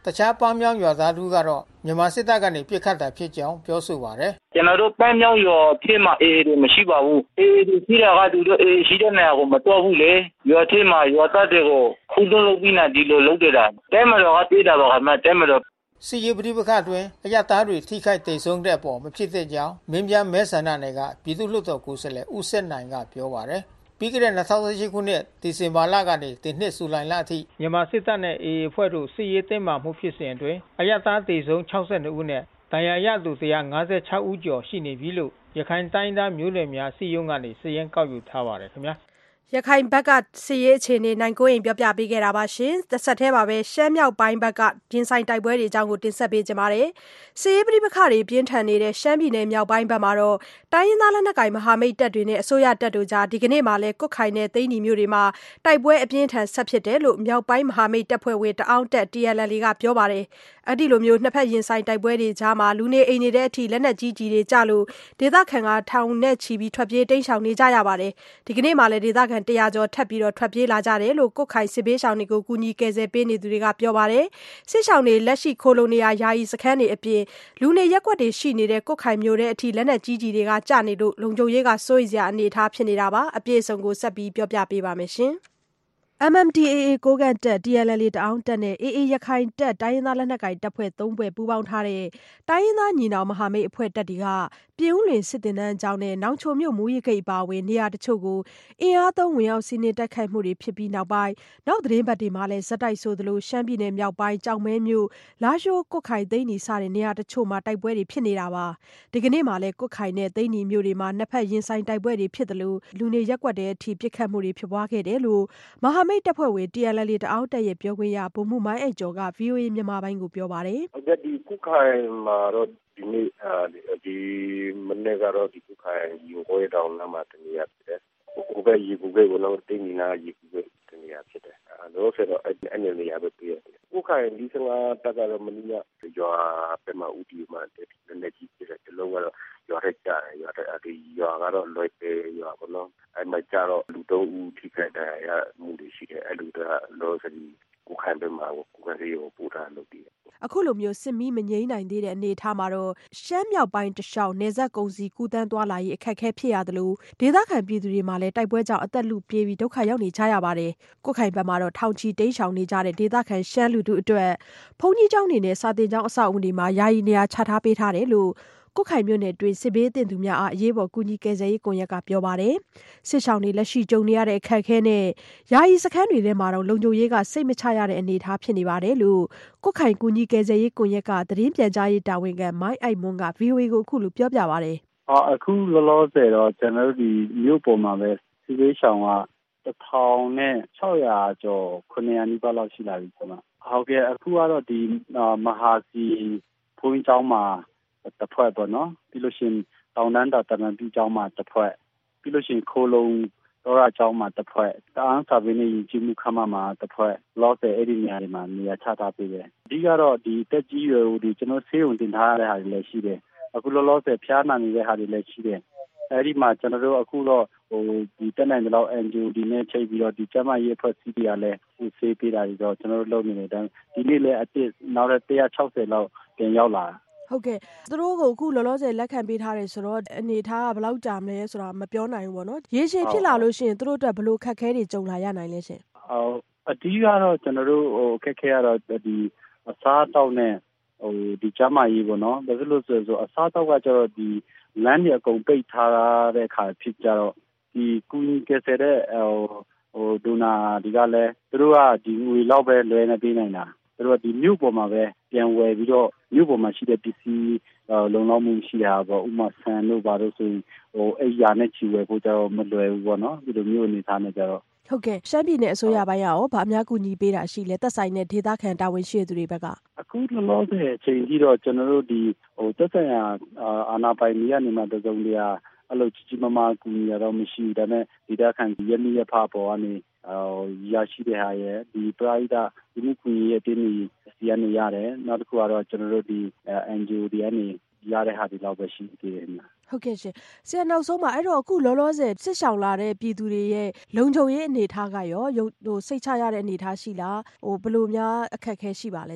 တခြားပန်းမြောင်းရွာသားတို့ကတော့မြန်မာစစ်တပ်ကနေပြစ်ခတ်တာဖြစ်ကြောင်းပြောဆိုပါတယ်။ကျွန်တော်တို့ပန်းမြောင်းရွာဖြစ်မှာအေးတွေမရှိပါဘူး။အေးတွေရှိတာကသူတို့အေးရှိတဲ့နေရာကိုမတော်ဘူးလေ။ရွာထဲမှာရွာသားတွေကိုခုတုံးလုပ်ပြီးနာဒီလိုလုပ်ကြတာ။တဲမတော်ကပြေးတာပါခင်ဗျတဲမတော်စီရေးပဋိပက္ခတွင်အရသားတွေထိခိုက်ဒေဆုံးတဲ့အပေါ်မဖြစ်သင့်ကြောင်းမင်းပြမဲဆန္ဒနယ်ကပြည်သူ့လွှတ်တော်ကိုယ်စားလှယ်ဦးစစ်နိုင်ကပြောပါတယ်။ပြီးခဲ့တဲ့၂၀၁၈ခုနှစ်ဒီဇင်ဘာလကနေဒီနှစ်ဇူလိုင်လအထိမြန်မာစစ်တပ်နဲ့ အေအေ အဖွဲ့တို့စစ်ရေးတင်းမာမှုဖြစ်စဉ်အတွင်းအရသားဒေဆုံး၆၂ဦးနဲ့ဒဏ်ရာရသူ၁၅၆ဦးကျော်ရှိနေပြီလို့ရခိုင်တိုင်းသားမျိုးနွယ်များစီယုံကနေစာရင်းကောက်ယူထားပါတယ်ခင်ဗျာရခိုင်ဘက်ကစီရေးအခြေအနေနိုင်ကိုရင်ပြောပြပေးခဲ့တာပါရှင်။တစ်ဆက်တည်းပါပဲရှမ်းမြောက်ပိုင်းဘက်ကပြင်းဆိုင်တိုက်ပွဲတွေအကြောင်းကိုတင်ဆက်ပေးကြပါမယ်။စီရေးပဋိပက္ခတွေပြင်းထန်နေတဲ့ရှမ်းပြည်နယ်မြောက်ပိုင်းဘက်မှာတော့တိုင်းရင်းသားလက်နက်ကိုင်မဟာမိတ်တပ်တွေနဲ့အစိုးရတပ်တို့ကြားဒီကနေ့မှလည်းကွတ်ခိုင်နဲ့သိန်းနီမျိုးတွေမှာတိုက်ပွဲအပြင်းထန်ဆက်ဖြစ်တယ်လို့မြောက်ပိုင်းမဟာမိတ်တပ်ဖွဲ့ဝင်တအောင်းတပ် T L L A ကပြောပါတယ်။အဲ့ဒီလိုမျိုးနှစ်ဖက်ရင်ဆိုင်တိုက်ပွဲတွေကြားမှာလူနေအိမ်နေတဲ့အထိလက်နက်ကြီးကြီးတွေကြလို့ဒေသခံကထောင်နဲ့ချီပြီးထွက်ပြေးတိမ်းရှောင်နေကြရပါတယ်။ဒီကနေ့မှလည်းဒေသခံတရာကျော်ထပ်ပြီးတော့ထွက်ပြေးလာကြတယ်လို့ကွတ်ခိုင်စစ်ဘေးရှောင်တွေကိုကူညီကယ်ဆယ်ပေးနေသူတွေကပြောပါတယ်။စစ်ရှောင်တွေလက်ရှိခိုလုံနေရယာယီစခန်းတွေအပြင်လူနေရက်ကွက်တွေရှိနေတဲ့ကွတ်ခိုင်မျိုးတဲ့အထိလက်နက်ကြီးကြီးတွေကကျနေလို့လုံခြုံရေးကစိုးရိမ်စရာအနေအထားဖြစ်နေတာပါ။အပြည့်အစုံကိုဆက်ပြီးပြောပြပေးပါမယ်ရှင်။ M M D A A ကိုးကန့်တပ် T L L A တအောင်းတပ်နဲ့ A A ရခိုင်တပ်တိုင်းရင်းသားလက်နက်ကိုင်တပ်ဖွဲ့သုံးဖွဲ့ပူးပေါင်းထားတဲ့တိုင်းရင်းသားညီနောင်မဟာမိတ်အဖွဲ့တပ်တွေကပြည်ဦးလွင်စစ်တင်တန်းကျောင်းနဲ့နောင်ချိုမြို့မူရီဂိတ်အပါအဝင်နေရာတချို့ကိုအင်အားသုံးဝင်ရောက်စီးနင်းတိုက်ခိုက်မှုတွေဖြစ်ပြီးနောက်ပိုင်းနောက်သတင်းပတ်တွေမှာလည်းဇက်တိုက်ဆိုသလိုရှမ်းပြည်နယ်မြောက်ပိုင်းကြောင်မဲမြို့လာရှိုးကွတ်ခိုင်သိန်းနီစတဲ့နေရာတချို့မှာတိုက်ပွဲတွေဖြစ်နေတာပါဒီကနေ့မှလည်းကွတ်ခိုင်နဲ့သိန်းနီမြို့တွေမှာနှစ်ဖက်ရင်ဆိုင်တိုက်ပွဲတွေဖြစ်တယ်လို့လူနေရက်ကွက်တဲ့အထိပစ်ခတ်မှုတွေဖြစ်ပွားခဲ့တယ်လို့မဟာမိတ်တပ်ဖွဲ့ဝင် T L L A တအောင်းတပ်ရဲ့ပြောခွင့်ရဗိုလ်မှူးမိုင်းအိုက်ကျော်က V O A မြန်မာပိုင်းကိုပြောပါတယ်။ဟုတ်ကဲ့ဒီကွတ်ခိုင်မှာတော့ဒီနေ့ဒီမနေ့ကတော့ဒီကွတ်ခိုင်ရင်ကိုရတောင်နားမှာတနေရာဖြစ်တယ်။ကိုပဲရေကူပဲကိုတော့တင်းနေနာရေကူပဲတနေရာဖြစ်တယ်။အဲတော့ဆိုတော့အဲ့ဒီနေရာပဲပြည့်တယ်။ကွတ်ခိုင်ဒီစငါတက်ကတော့မင်းကရွာပဲမှာဦးဒီမှာတနေကြီးပြတယ်လုံးကတော့ရွာရက်ကြရွာတဲ့ဒီရွာကတော့လွယ်ပေရွာကနော်အဲ့မှာကြတော့လူတော့ဦးထိခိုက်တယ်ရမှုတွေရှိတယ်အဲ့လူတော့လောစရီကိုခိုင်ပဲမှာကိုခိုင်ရီကိုပူတာလုပ်ပြီးအခုလိုမျိုးစစ်မီးမငြိမ်းနိုင်သေးတဲ့အနေအထားမှာတော့ရှမ်းမြောက်ပိုင်းတလျှောက်နေဆက်ကုံစီကူတန်းသွားလာရေးအခက်အခဲဖြစ်ရတယ်လို့ဒေသခံပြည်သူတွေမှာလည်းတိုက်ပွဲကြောင့်အသက်လူပြေးပြီးဒုက္ခရောက်နေကြရပါတယ်။ကွတ်ခိုင်ဘက်မှာတော့ထောင်ချီတိမ်းရှောင်နေကြတဲ့ဒေသခံရှမ်းလူထုအတွက်ဘုံကြီးကျောင်းနေနဲ့စာတင်ကျောင်းအဆောက်အဦတွေမှာယာယီနေရာချထားပေးထားတယ်လို့ကွတ်ခိုင်မြို့နယ်တွင်စစ်ဘေးတင်သူများအားအရေးပေါ်ကူညီကယ်ဆယ်ရေးကွန်ရက်ကပြောပါတယ်။စစ်ဆောင်တွေလက်ရှိကြုံနေရတဲ့အခက်အခဲနဲ့ယာယီစခန်းတွေထဲမှာတော့လုံခြုံရေးကစိတ်မချရတဲ့အနေအထားဖြစ်နေပါတယ်လို့ကွတ်ခိုင်ကူညီကယ်ဆယ်ရေးကွန်ရက်ကသတင်းပြန်ကြားရေးတာဝန်ခံမိုင်းအိုက်မွန်းက V O A ကိုအခုလိုပြောပြပါတယ်။အော်အခုလောလောဆယ်တော့ကျွန်တော်တို့ဒီမြို့ပေါ်မှာပဲစစ်ဘေးရှောင်ကတစ်ထောင်နဲ့၆ရာကျော်ခုနှစ်ရာနီးပါးလောက်ရှိလာပြီကျွန်တော်။ဟုတ်ကဲ့အခုကတော့ဒီမဟာစီဘုန်းကြီးကျောင်းမှာတစ်ဖွဲ့ပေါ့နော်ပြီးလို့ရှိရင်တောင်တန်းတာတမန်ပြီးကျောင်းမှာတစ်ဖွဲ့ပြီးလို့ရှိရင်ခိုလုံတော့ရာကျောင်းမှာတစ်ဖွဲ့တအားစာပင်းနဲ့ယဉ်ကျေးမှုခမ်းမမှာတစ်ဖွဲ့လောဆယ်အဲ့ဒီနေရာတွေမှာနေရာချထားပေးတယ်အဓိကတော့ဒီတက်ကြီးရွယ်ဦးဒီကျွန်တော်ဆေးရုံတင်ထားရတဲ့ဟာတွေလည်းရှိတယ်အခုလောလောဆယ်ဖျားနာနေတဲ့ဟာတွေလည်းရှိတယ်အဲ့ဒီမှာကျွန်တော်တို့အခုတော့ဟိုဒီတက်နိုင်တဲ့လောက် N G O ဒီနဲ့ချိန်ပြီးတော့ဒီကျမရေးအဖွဲ့အစည်းတွေကလည်းဆေးပေးတာတွေတော့ကျွန်တော်တို့လုပ်နေတယ်ဒါဒီနေ့လည်းအစ်စ်နောက်တဲ့one hundred sixtyလောက်ပြန်ရောက်လာဟုတ်ကဲ့သူတို့ကိုအခုလောလောဆယ်လက်ခံပေးထားတယ်ဆိုတော့အနေထားကဘယ်လောက်ကြာမလဲဆိုတာမပြောနိုင်ဘူးပေါ့နော်ရေရှည်ဖြစ်လာလို့ရှိရင်သူတို့အတွက်ဘယ်လိုခက်ခဲတွေကြုံလာရနိုင်လဲရှင်အော်အတီးကတော့ကျွန်တော်တို့ဟိုခက်ခဲရတော့ဒီအစားတောက်နဲ့ဟိုဒီကျမကြီးပေါ့နော်ဒါဆိုလို့ဆိုဆိုအစားတောက်ကကျတော့ဒီလမ်းတွေအကုန်ပိတ်ထားတဲ့ခါဖြစ်ကြတော့ဒီကူညီကယ်ဆယ်တဲ့ဟိုဟိုဒိုနာဒီကလည်းသူတို့ကဒီငွေလောက်ပဲလွယ်နေပေးနိုင်တာသူတို့ကဒီမြို့ပေါ်မှာပဲပြန်ဝယ်ပြီးတော့မြို့ပေါ်မှာရှိတဲ့ပစ္စည်းလုံလောက်မှုရှိတာပေါ့ဥမာဆန်တို့ဘာလို့ဆိုဟိုအိယာနဲ့ချီဝယ်ဖို့ကြတော့မလွယ်ဘူးပေါ့နော်ဒီလိုမျိုးအနေထားနဲ့ကြတော့ဟုတ်ကဲ့ရှမ်းပြည်နယ်အစိုးရပိုင်းရောဗာအများကူညီပေးတာရှိလဲသက်ဆိုင်တဲ့ဒေသခံတာဝန်ရှိသူတွေဘက်ကအခုလောလောဆယ်အချိန်ကြီးတော့ကျွန်တော်တို့ဒီဟိုသက်ဆိုင်ရာအာဏာပိုင်တွေကနေမှတစုံတရာအဲ့လိုကြီးကြီးမားမားကူညီရတော့မရှိဘူးဒါပေမဲ့ဒေသခံရင်းနှီးရဖပေါ်ကနေရရှိတဲ့ဟာရဲ့ဒီပရိုက်တာဒီမှုကူညီရဲ့တင်းနေစီကနေရတယ်နောက်တစ်ခုကတော့ကျွန်တော်တို့ဒီ N G O တွေကနေရတဲ့ဟာတွေလောက်ပဲရှိသေးတယ်နော်ဟုတ်ကဲ့ရှင်ဆရာနောက်ဆုံးမှာအဲ့တော့အခုလောလောဆယ်စစ်ဆောင်လာတဲ့ပြည်သူတွေရဲ့လုံခြုံရေးအနေထားကရောဟိုစိတ်ချရတဲ့အနေထားရှိလားဟိုဘယ်လိုများအခက်အခဲရှိပါလဲဆရာလ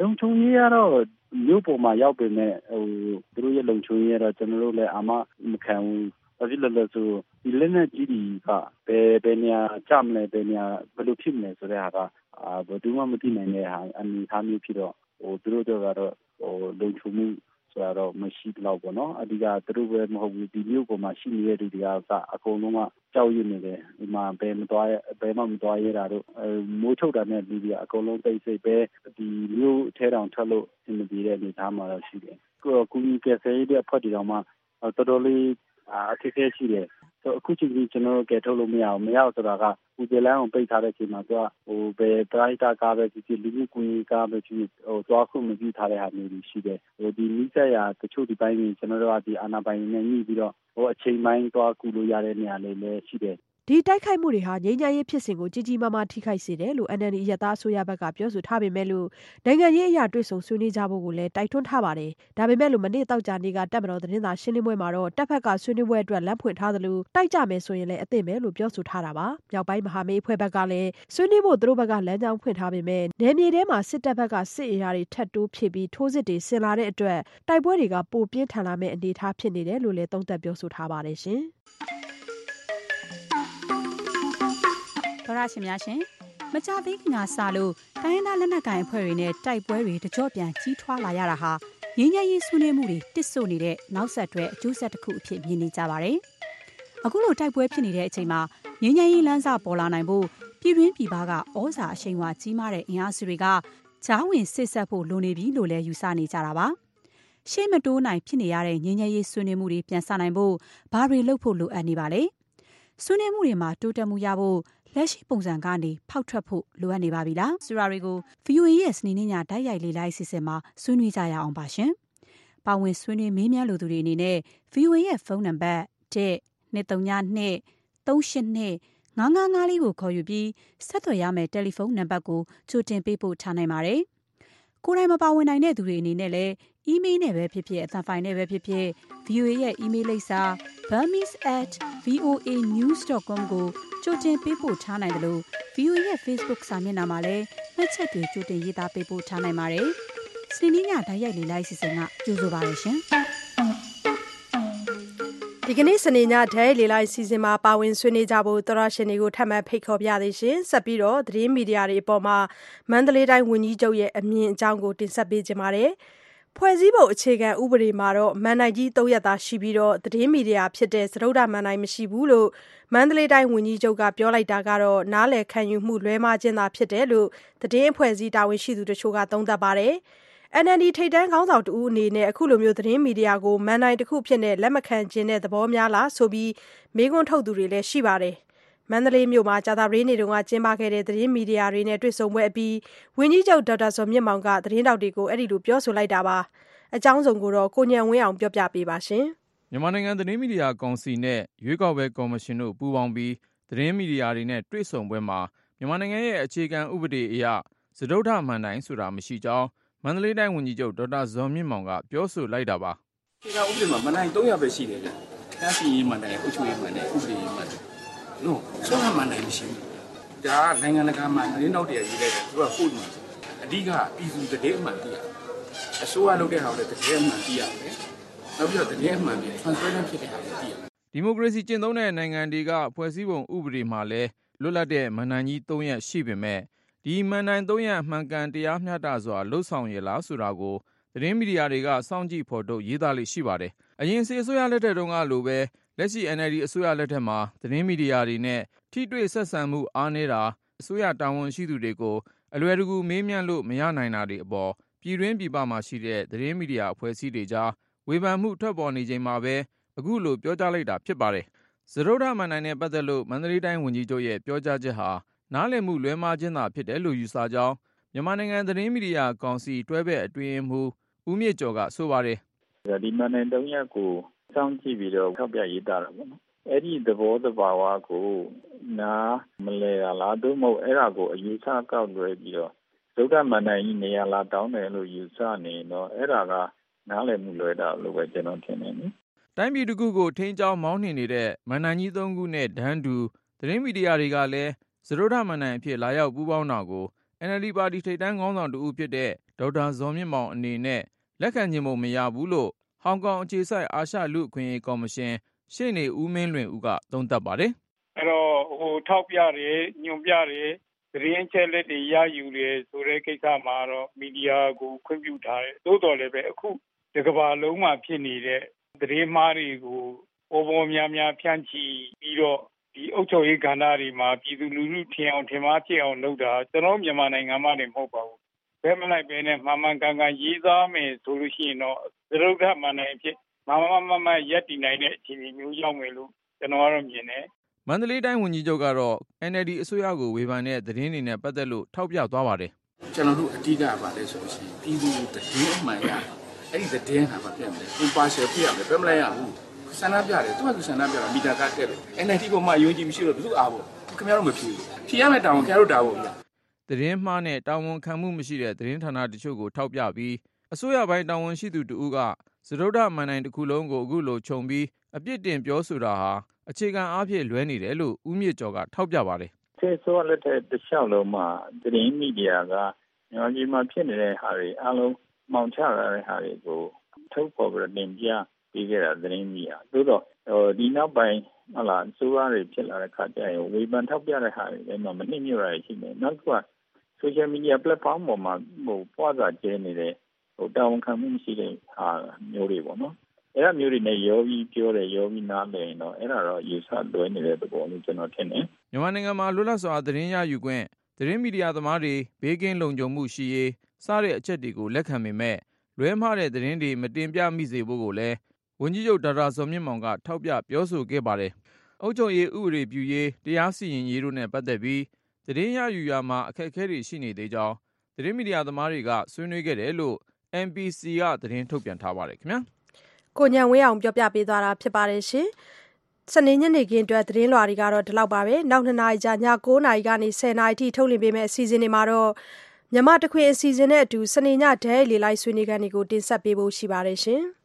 လုံခြုံရေးကတော့မြို့ပေါ်မှာရောက်ပေမဲ့ဟိုသူတို့ရဲ့လုံခြုံရေးကတော့ကျွန်တော်တို့လည်းအမမခံဘူးဘာဖြစ်လို့လဲဆိုဒီလက်နဲ့ကြီးဒီကဘယ်ဘယ်နေရာကြမလဲဘယ်နေရာဘယ်လိုဖြစ်မလဲဆိုတဲ့ဟာကအာဘယ်သူမှမသိနိုင်တဲ့ဟာအနေထားမျိုးဖြစ်တော့ဟိုသူတို့တို့ကတော့ဟိုလုံခြုံမှုဆိုတော့မရှိတော့ဘောနော်အဓိကသူတို့ပဲမဟုတ်ဘူးဒီမျိုးပေါ်မှာရှိနေတဲ့လူတွေကအကုန်လုံးကကြောက်ရွံ့နေတယ်ဒီမှာဘယ်မသွားရဘယ်မှမသွားရတာတို့မိုးထုတ်တာနဲ့လူတွေအကုန်လုံးတိတ်ဆိတ်ပဲဒီမျိုးထဲတောင်ထွက်လို့အင်မပြေတဲ့အနေထားမှာတော့ရှိတယ်ကိုကူညီကယ်ဆယ်ရေးတဲ့အဖွဲ့တွေတောင်မှတော်တော်လေးအခက်အခဲရှိတယ်ဆိုအခုချိန်ကြီးကျွန်တော်ကယ်ထုတ်လို့မရအောင်မရဆိုတာကဒီလမ်းကိုပိတ်ထားတဲ့အချိန်မှာသူကဟိုဘယ်ပရိုက်တာကားပဲဖြစ်ဖြစ်လူမှုကူညီကားပဲဖြစ်ဖြစ်ဟိုသွားခွင့်မပြုထားတဲ့ဟာမျိုးတွေရှိတယ်ဟိုဒီမိဆက်ရာတချို့ဒီပိုင်းကြီးကျွန်တော်တို့ကဒီအာဏာပိုင်နဲ့ညှိပြီးတော့ဟိုအချိန်ပိုင်းသွားကူလို့ရတဲ့နေရာလေးလည်းရှိတယ်ဒီတိုက်ခိုက်မှုတွေဟာငြိမ်းချမ်းရေးဖြစ်စဉ်ကိုကြီးကြီးမားမားထိခိုက်စေတယ်လို့ N L D ရသားအစိုးရဘက်ကပြောဆိုထားပေမဲ့လို့နိုင်ငံရေးအရာတွေ့ဆုံဆွေးနွေးကြဖို့ကိုလည်းတိုက်တွန်းထားပါတယ်။ဒါပေမဲ့လို့မနေ့တောက်ကြနေ့ကတပ်မတော်သတင်းစာရှင်းလင်းပွဲမှာတော့တပ်ဖက်ကဆွေးနွေးပွဲအတွက်လမ်းဖွင့်ထားသလိုတိုက်ကြမယ်ဆိုရင်လည်းအသင့်ပဲလို့ပြောဆိုထားတာပါ။မြောက်ပိုင်းမဟာမိတ်အဖွဲ့ဘက်ကလည်းဆွေးနွေးဖို့သူတို့ဘက်ကလမ်းကြောင်းဖွင့်ထားပေမဲ့နယ်မြေထဲမှာစစ်တပ်ဘက်ကစစ်အင်အားတွေထပ်တိုးဖြစ်ပြီးထိုးစစ်တွေဆင်လာတဲ့အတွက်တိုက်ပွဲတွေကပိုပြင်းထန်လာမယ့်အနေအထားဖြစ်နေတယ်လို့လည်းသုံးသပ်ပြောဆိုထားပါတယ်ရှင်။သောရရှင်များရှင်မကြသေးခင်ကစလို့တိုင်းရင်းသားလက်နက်ကိုင်အဖွဲ့တွေနဲ့တိုက်ပွဲတွေတကြော့ပြန်ကြီးထွားလာရတာဟာငြိမ်းချမ်းရေးဆွေးနွေးမှုတွေတစ်ဆို့နေတဲ့နောက်ဆက်တွဲအကျိုးဆက်တစ်ခုအဖြစ်မြင်နေကြပါတယ်။အခုလိုတိုက်ပွဲဖြစ်နေတဲ့အချိန်မှာငြိမ်းချမ်းရေးလမ်းစာပေါ်လာနိုင်ဖို့ပြည်တွင်းပြည်ပကဩဇာအရှိန်အဝါကြီးမားတဲ့အင်အားစုတွေကဂျားဝင်စစ်ဆက်ဖို့လိုနေပြီလို့လည်းယူဆနေကြတာပါ။ရှေ့မတိုးနိုင်ဖြစ်နေရတဲ့ငြိမ်းချမ်းရေးဆွေးနွေးမှုတွေပြန်ဆနိုင်ဖို့ဘာတွေလုပ်ဖို့လိုအပ်နေပါလဲ။ဆွေးနွေးမှုတွေမှာတိုးတက်မှုရဖို့လက်ရှိပုံစံကနေဖောက်ထွက်ဖို့လိုအပ်နေပါပြီလား။ဆိုတာတွေကို ဗီအိုအေ ရဲ့စနေနေ့ညတိုက်ရိုက်လေ့လာအစီအစဉ်မှာဆွေးနွေးကြရအောင်ပါရှင်။ပါဝင်ဆွေးနွေးမေးမြန်းလိုသူတွေအနေနဲ့ ဗီအိုအေ ရဲ့ဖုန်းနံပါတ်တစ် နှစ် သုံး ည နှစ် သုံး ရှစ် နှစ် ငါး ငါး ငါး လေးကိုခေါ်ယူပြီးဆက်သွယ်ရမယ့်တယ်လီဖုန်းနံပါတ်ကိုကြိုတင်ပေးပို့ထားနိုင်ပါတယ်။ကိုယ်တိုင်မပါဝင်နိုင်တဲ့သူတွေအနေနဲ့လည်းအီးမေးလ်နဲ့ပဲဖြစ်ဖြစ်အသံဖိုင်နဲ့ပဲဖြစ်ဖြစ် ဗီအိုအေ ရဲ့အီးမေးလ်လိပ်စာ burmese at voa news dot com ကိုကြိုတင်ပေးပို့ထားနိုင်တယ်လို့ ဗီအိုအေ ရဲ့ Facebook စာမျက်နှာမှာလည်းမှတ်ချက်တွေကြိုတင်ရေးသားပေးပို့ထားနိုင်ပါတယ်။စနေနေ့ညတိုက်ရိုက်လေလိုက်စီစဉ်ကကြိုဆိုပါရရှင်။ဒီကနေ့စနေညဓာတ်လေလိုက်စီစဉ်မှာပါဝင်ဆွေးနွေးကြဖို့သောရရှင်တွေကိုထပ်မံဖိတ်ခေါ်ပြသေးရှင်ဆက်ပြီးတော့သတင်းမီဒီယာတွေအပေါ်မှာမန္တလေးတိုင်းဝန်ကြီးချုပ်ရဲ့အမြင်အကြောင်းကိုတင်ဆက်ပေးကြပါမယ်။ဖွဲ့စည်းပုံအခြေခံဥပဒေမှာတော့မန်နိုင်ကြီးသုံးရက်သားရှိပြီးတော့သတင်းမီဒီယာဖြစ်တဲ့စရုပ်ဒမန်နိုင်မရှိဘူးလို့မန္တလေးတိုင်းဝန်ကြီးချုပ်ကပြောလိုက်တာကတော့နားလည်ခံယူမှုလွဲမှားခြင်းသာဖြစ်တယ်လို့သတင်းအဖွဲ့အစည်းတာဝန်ရှိသူတချို့ကသုံးသပ်ပါတယ်။ N L D ထိပ်တန်းခေါင်းဆောင်တူအနေနဲ့အခုလိုမျိုးသတင်းမီဒီယာကိုမန်နိုင်တစ်ခုဖြစ်နေလက်မခံခြင်းတဲ့သဘောများလားဆိုပြီးမေးခွန်းထုတ်သူတွေလည်းရှိပါတယ်။မန္တလေးမြို့မှာကြာသပတေးနေ့တုန်းကကျင်းပခဲ့တဲ့သတင်းမီဒီယာတွေနဲ့တွေ့ဆုံပွဲအပြီးဝန်ကြီးချုပ်ဒေါက်တာဇော်မြင့်မောင်ကသတင်းတောက်တွေကိုအဲ့ဒီလိုပြောဆိုလိုက်တာပါ။အကြောင်းစုံကိုတော့ကိုညံဝင်းအောင်ပြောပြပေးပါရှင်။မြန်မာနိုင်ငံသတင်းမီဒီယာကောင်စီနဲ့ရွေးကောက်ပွဲကော်မရှင်တို့ပူးပေါင်းပြီးသတင်းမီဒီယာတွေနဲ့တွေ့ဆုံပွဲမှာမြန်မာနိုင်ငံရဲ့အခြေခံဥပဒေအရစတုတ္ထမှန်တိုင်းဆိုတာမရှိကြောင်းမန္တလေးတိုင်းဝန်ကြီးချုပ်ဒေါက်တာဇော်မြင့်မောင်ကပြောဆိုလိုက်တာပါ။ဒီကဥပဒေမှာမန်တိုင်းသုံးရပ်ပဲရှိတယ်ဗျ။တန်းစီရေးမှန်တိုင်းအုပ်ချုပ်ရေးမှန်တိုင်းဥပဒေရေးမှန်တိုင်း။လို့ဆုံးမှန်တိုင်းမရှိဘူး။ဒါကနိုင်ငံတကာမှာသတင်းနောက်တရရေးလိုက်တယ်သူကဟုတ်မှာ။အဓိကပြည်သူသတင်းအမှန်တရား။အစိုးရလုပ်တဲ့ဟာလည်းသတင်းအမှန်တရားပဲ။နောက်ပြီးတော့သတင်းအမှန်တွေ transparent ဖြစ်တဲ့ဟာတွေတရား။ဒီမိုကရေစီကျင့်သုံးတဲ့နိုင်ငံတွေကဖွဲ့စည်းပုံဥပဒေမှာလည်းလွတ်လပ်တဲ့မန်နိုင်ကြီးသုံးရပ်ရှိပေမဲ့ဒီမန်နိုင်သုံးရပ်မှန်ကန်တရားမျှတစွာလှုပ်ဆောင်ရလားဆိုတာကိုသတင်းမီဒီယာတွေကစောင့်ကြည့်ဖော်ထုတ်ရေးသားလေးရှိပါတယ်။အရင်စစ်အစိုးရလက်ထက်တုန်းကလိုပဲလက်ရှိ N L D အစိုးရလက်ထက်မှာသတင်းမီဒီယာတွေနဲ့ထိတွေ့ဆက်ဆံမှုအားနည်းတာအစိုးရတာဝန်ရှိသူတွေကိုအလွယ်တကူမေးမြန်းလို့မရနိုင်တာတွေအပေါ်ပြည်တွင်းပြည်ပမှာရှိတဲ့သတင်းမီဒီယာအဖွဲ့အစည်းတွေကြားဝေဖန်မှုထွက်ပေါ်နေချိန်မှာပဲအခုလိုပြောကြားလိုက်တာဖြစ်ပါတယ်။စရုဒ္ဓမန်နိုင်နဲ့ပတ်သက်လို့မန္တလေးတိုင်းဝန်ကြီးချုပ်ရဲ့ပြောကြားချက်ဟာနားလည်မှုလွဲမှားခြင်းသာဖြစ်တယ်လို့ယူဆကြောင်းမြန်မာနိုင်ငံသတင်းမီဒီယာကောင်စီတွဲဘက်အတွင်းရေးမှူးဦးမြင့်ကျော်ကဆိုပါတယ်။ဒီမန်နိုင်သုံးရပ်ကိုစောင့်ကြည့်ပြီးတော့ထောက်ပြရေးတာပေါ့နော်။အဲ့ဒီသဘောတဘာဝကိုနားမလဲတာလားသို့မဟုတ်အဲ့ဒါကိုအယူဆကောက်လွဲပြီးတော့စရုဒ္ဓမန်နိုင်ကြီးနေရာလာတောင်းတယ်လို့ယူဆနေတော့အဲ့ဒါကနားလည်မှုလွဲတာလို့ပဲကျွန်တော်ထင်တယ်နိ။တိုင်းပြည်တစ်ခုကိုထိန်းကျောင်းမောင်းနှင်နေတဲ့မန်နိုင်ကြီးသုံးခုနဲ့ဒန်းတူသတင်းမီဒီယာတွေကလည်းစရုဒ္ဓမန်နိုင်အဖြစ်လာရောက်ပူးပေါင်းတာကိုအန် အယ် ဒီ ပါတီထိပ်တန်းခေါင်းဆောင်တဦးဖြစ်တဲ့ဒေါက်တာဇော်မြင့်မောင်အနေနဲ့လက်ခံခြင်းမရဘူးလို့ဟောင်ကောင်အခြေစိုက်အာရှလူ့အခွင့်အရေးကော်မရှင်ရှေ့နေဦးမင်းလွင်ဦးကသုံးသပ်ပါတယ်။အဲ့တော့ဟိုထောက်ပြတယ်ညွှန်ပြတယ်သတင်းချက်လက်တွေရယူတယ်ဆိုတဲ့ကိစ္စမှာတော့မီဒီယာကိုခွင့်ပြုထားတယ်။သို့တော်လည်းပဲအခုဒီကမ္ဘာလုံးမှာဖြစ်နေတဲ့သတင်းမှားတွေကိုပေါ်ပေါ်များများဖြန့်ချီပြီးတော့ဒီအုပ်ချုပ်ရေးကဏ္ဍတွေမှာပြည်သူလူထုထင်အောင်ထင်မှားဖြစ်အောင်လုပ်တာကျွန်တော်မြန်မာနိုင်ငံမှာနေမဟုတ်ပါဘူး။ဘယ်မလိုက်ပဲနဲ့မှန်မှန်ကန်ကန်ရေးသားမယ်ဆိုလို့ရှိရင်တော့သရုပ်ထမှန်နိုင်ဖြစ်မမမမရက်တည်နိုင်တဲ့အခြေအနေမျိုးရောက်မယ်လို့ကျွန်တော်ကတော့မြင်တယ်။မန္တလေးတိုင်းဝန်ကြီးချုပ်ကတော့ အန် အယ် ဒီ အစိုးရကိုဝေဖန်တဲ့သတင်းတွေနဲ့ပတ်သက်လို့ထောက်ပြသွားပါတယ်။ကျွန်တော်တို့အဓိကပါလဲဆိုရှင်ပြည်သူသတင်းအမှန်ရအဲ့ဒီသတင်းဟာမပြတ်မယ်။ impartial ဖြစ်ရမယ်ဘယ်မလိုက်ရဘူး။ဆန္ဒပြတယ်သူကသူဆန္ဒပြတာမီတာကတက်တယ်။ အန် အယ် ဒီ ပေါ်မှာယုံကြည်မရှိတော့ဘယ်သူအားဖို့ခင်ဗျားတို့မဖြေဘူး။ဖြေရမယ်တောင်းခင်ဗျားတို့တာဖို့ဗျာ။သတင်းမှားနဲ့တာဝန်ခံမှုမရှိတဲ့သတင်းဌာနတချို့ကိုထောက်ပြပြီးအစိုးရပိုင်းတာဝန်ရှိသူတဦးကစတုဒ္ဓမဏ္ဍိုင်တစ်ခုလုံးကိုအခုလိုခြုံပြီးအပြစ်တင်ပြောဆိုတာဟာအခြေခံအားဖြင့်လွဲနေတယ်လို့ဦးမြင့်ကျော်ကထောက်ပြပါတယ်။ဆယ်ဆိုးလက်ထက်တစ်လျှောက်လုံးမှာသတင်းမီဒီယာကမြန်မာပြည်မှာဖြစ်နေတဲ့ဟာတွေအလုံးမောင်ချရတဲ့ဟာတွေကိုထုတ်ဖော်ပြီးတင်ပြပြီးခဲ့တာသတင်းမီဒီယာသို့တော့ဒီနောက်ပိုင်းဟလာစိုးရတွေဖြစ်လာတဲ့ခါကျရင်ဝေဖန်ထောက်ပြတဲ့ဟာတွေလည်းမနှိမ့်ညွတ်ရရှိနေနောက်က social media platform ပေါ်မှာဟိုပွားစာကျဲနေတဲ့ဟိုတာဝန်ခံမှုမရှိတဲ့ဟာမျိုးတွေပေါ့နော်အဲ့ဒါမျိုးတွေနဲ့ရောပြီးပြောတယ်ရောပြီးနားလည်ရင်တော့အဲ့ဒါတော့ယူဆလွဲနေတဲ့သဘောလို့ကျွန်တော်ထင်တယ်မြန်မာနိုင်ငံမှာလွတ်လပ်စွာသတင်းရယူခွင့်သတင်းမီဒီယာသမားတွေဘေးကင်းလုံခြုံမှုရှိရေးစတဲ့အချက်တွေကိုလက်ခံပေမဲ့လွဲမှားတဲ့သတင်းတွေမတင်ပြမိစေဖို့ကိုလည်းဝန်ကြီးချုပ်ဒေါက်တာဇော်မြင့်မောင်ကထောက်ပြပြောဆိုခဲ့ပါတယ်။အုပ်ချုပ်ရေးဥပဒေပြုရေးတရားစီရင်ရေးတို့နဲ့ပတ်သက်ပြီးသတင်းရယူရမှာအခက်အခဲတွေရှိနေသေးကြောင်းသတင်းမီဒီယာသမားတွေကဆွေးနွေးခဲ့တယ်လို့ အမ် ပီ စီ ကသတင်းထုတ်ပြန်ထားပါတယ်ခင်ဗျာ။ကိုညံဝင်းအောင်ပြောပြပေးသွားတာဖြစ်ပါတယ်ရှင်။စနေညနေခင်းအတွက်သတင်းလွှာတွေကတော့ဒီလောက်ပါပဲ။နောက်နှစ်နာရီကြာည၉နာရီကနေဆယ်နာရီထိထုတ်လွှင့်ပေးမယ့်အစီအစဉ်တွေမှာတော့မြန်မာတခွင်အစီအစဉ်နဲ့အတူစနေညဒဲလေလိုက်ဆွေးနွေးခန်းတွေကိုတင်ဆက်ပေးဖို့ရှိပါတယ်ရှင်။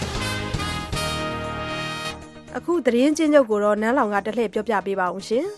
အခုသတင်းချင်းချုပ်ကိုတော့နန်းလောင်ကတလှည့်ပြောပြပေးပါအောင်ရှင်။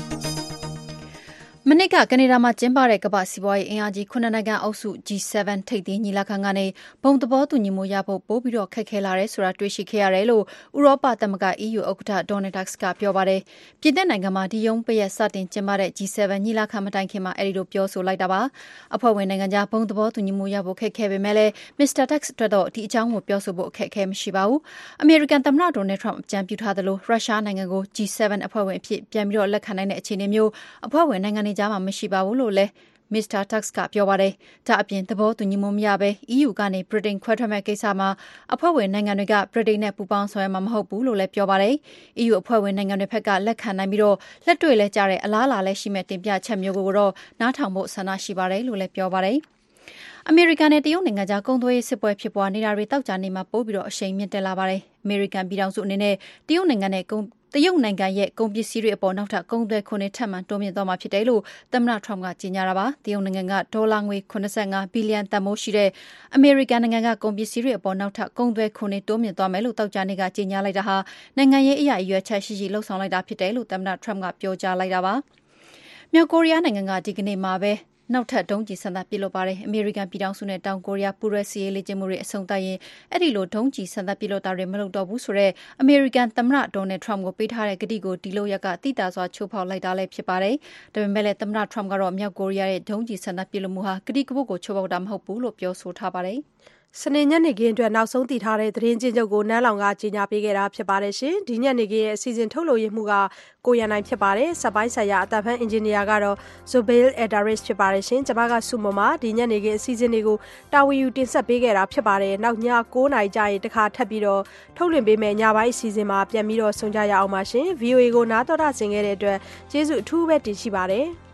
မနေ့ကကနေဒါမှာကျင်းပတဲ့ကမ္ဘာစီးပွားရေးအင်အားကြီးခုနှစ်နိုင်ငံအုပ်စု ဂျီ ဆဗန် ထိပ်သီးညီလာခံကနေဘုံသဘောတူညီမှုရဖို့ပိုပြီးတော့ခက်ခဲလာတယ်ဆိုတာတွေ့ရှိခဲ့ရတယ်လို့ဥရောပသမဂ္ဂ အီးယူ ဥက္ကဋ္ဌ Donald Tusk ကပြောပါတယ်။ပြည်သက်နိုင်ငံမှာဒီယုံပရက်စတင်ကျင်းပတဲ့ ဂျီ ဆဗန် ညီလာခံမတိုင်ခင်မှာအဲဒီလိုပြောဆိုလိုက်တာပါ။အဖွဲ့ဝင်နိုင်ငံကြားဘုံသဘောတူညီမှုရဖို့ခက်ခဲပေမဲ့လည်း မစ္စတာ Tusk အတွက်တော့ဒီအကြောင်းကိုပြောဆိုဖို့အခက်အခဲမရှိပါဘူး။အမေရိကန်သမ္မတ Donald Trump အကြံပြုထားသလိုရုရှားနိုင်ငံကို ဂျီ ဆဗန် အဖွဲ့ဝင်အဖြစ်ပြန်ပြီးတော့လက်ခံနိုင်တဲ့အခြေအနေမျိုးအဖွဲ့ဝင်နိုင်ငံတွေကြားမှာမရှိပါဘူးလို့လည်းမစ္စတာ Tusk ကပြောပါတယ်။ဒါအပြင်သဘောတူညီမှုမရဘဲ အီးယူ ကနေဗြိတိန်ခွဲထွက်မဲ့ကိစ္စမှာအဖွဲ့ဝင်နိုင်ငံတွေကဗြိတိန်နဲ့ပူးပေါင်းဆောင်ရွက်မှာမဟုတ်ဘူးလို့လည်းပြောပါတယ်။ အီးယူ အဖွဲ့ဝင်နိုင်ငံတွေဘက်ကလက်ခံနိုင်ပြီးတော့လက်တွေ့လဲကြတဲ့အလားအလာလည်းရှိမဲ့တင်ပြချက်မျိုးကိုတော့နားထောင်ဖို့ဆန္ဒရှိပါတယ်လို့လည်းပြောပါတယ်။အမေရိကန်နဲ့တရုတ်နိုင်ငံကြားကုန်သွယ်ရေးစစ်ပွဲဖြစ်ပွားနေတာတွေတောက်ကြနေမှာပို့ပြီးတော့အရှိန်မြင့်တက်လာပါတယ်။အမေရိကန်ပြည်ထောင်စုအနေနဲ့တရုတ်နိုင်ငံနဲ့ကုန်တရုတ်နိုင်ငံရဲ့ကုန်ပစ္စည်းတွေအပေါ်နောက်ထပ်ကုန်သွယ်ခွန်တွေထပ်မံတိုးမြင့်သွားမှာဖြစ်တယ်လို့သမ္မတ Trump ကကြေညာတာပါ။တရုတ်နိုင်ငံကဒေါ်လာငွေ၇၅ဘီလီယံတန်ဖိုးရှိတဲ့အမေရိကန်နိုင်ငံကကုန်ပစ္စည်းတွေအပေါ်နောက်ထပ်ကုန်သွယ်ခွန်တွေတိုးမြင့်သွားမယ်လို့တောက်ကြနေကကြေညာလိုက်တာဟာနိုင်ငံရေးအရာအရွယ်ချက်ရှိရှိလှုပ်ဆောင်လိုက်တာဖြစ်တယ်လို့သမ္မတ Trump ကပြောကြားလိုက်တာပါ။မြောက်ကိုရီးယားနိုင်ငံကဒီကနေ့မှာပဲနောက်ထပ်ဒုံးကျည်စမ်းသပ်ပစ်လွှတ်ပါတယ်။အမေရိကန်ပြည်ထောင်စုနဲ့တောင်ကိုရီးယားပူးတွဲစစ်ရေးလေ့ကျင့်မှုတွေအဆုံးသတ်ရင်အဲ့ဒီလိုဒုံးကျည်စမ်းသပ်ပစ်လွှတ်တာတွေမလုပ်တော့ဘူးဆိုတော့အမေရိကန်သမ္မတဒေါ်နယ်ထရမ့်ကိုပေးထားတဲ့ကတိကိုဒီလိုရက်ကတိတာစွာချိုးဖောက်လိုက်တာလည်းဖြစ်ပါတယ်။ဒါပေမဲ့လည်းသမ္မတထရမ့်ကတော့မြောက်ကိုရီးယားရဲ့ဒုံးကျည်စမ်းသပ်ပစ်လွှတ်မှုဟာကတိကဝတ်ကိုချိုးဖောက်တာမဟုတ်ဘူးလို့ပြောဆိုထားပါတယ်။စနေညနေခင်းအတွက်နောက်ဆုံးတည်ထားတဲ့သတင်းချင်းချုပ်ကိုနန်းလောင်ကကြီးညာပေးခဲ့တာဖြစ်ပါတယ်ရှင်။ဒီညနေခင်းရဲ့အစီအစဉ်ထုတ်လို့ရမှုကကိုရန်နိုင်ဖြစ်ပါတယ်။စပိုင်းဆိုင်ရာအတဖန်အင်ဂျင်နီယာကတော့ Zobail Adaris ဖြစ်ပါတယ်ရှင်။ကျွန်မကစုမမဒီညနေခင်းအစီအစဉ်တွေကိုတာဝန်ယူတင်ဆက်ပေးခဲ့တာဖြစ်ပါတယ်။နောက်ည၉နာရီကြာရင်တခါထပ်ပြီးတော့ထုတ်လွှင့်ပေးမယ်ညပိုင်းအစီအစဉ်မှာပြန်ပြီးတော့ဆုံကြရအောင်ပါရှင်။ ဗီ အို အေ ကိုနားတော်တာဆင်ခဲ့တဲ့အတွက်ကျေးဇူးအထူးပဲတင်ရှိပါတယ်။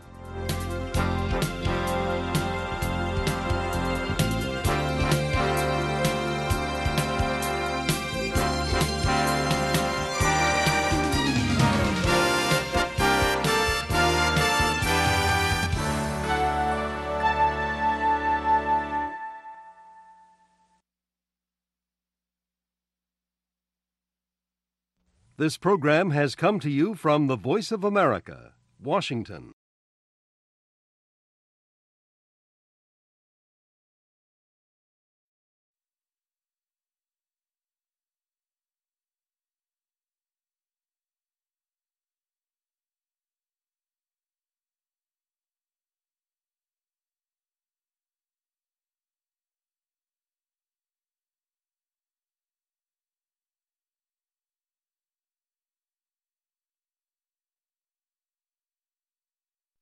This program has come to you from the Voice of America, Washington.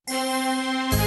။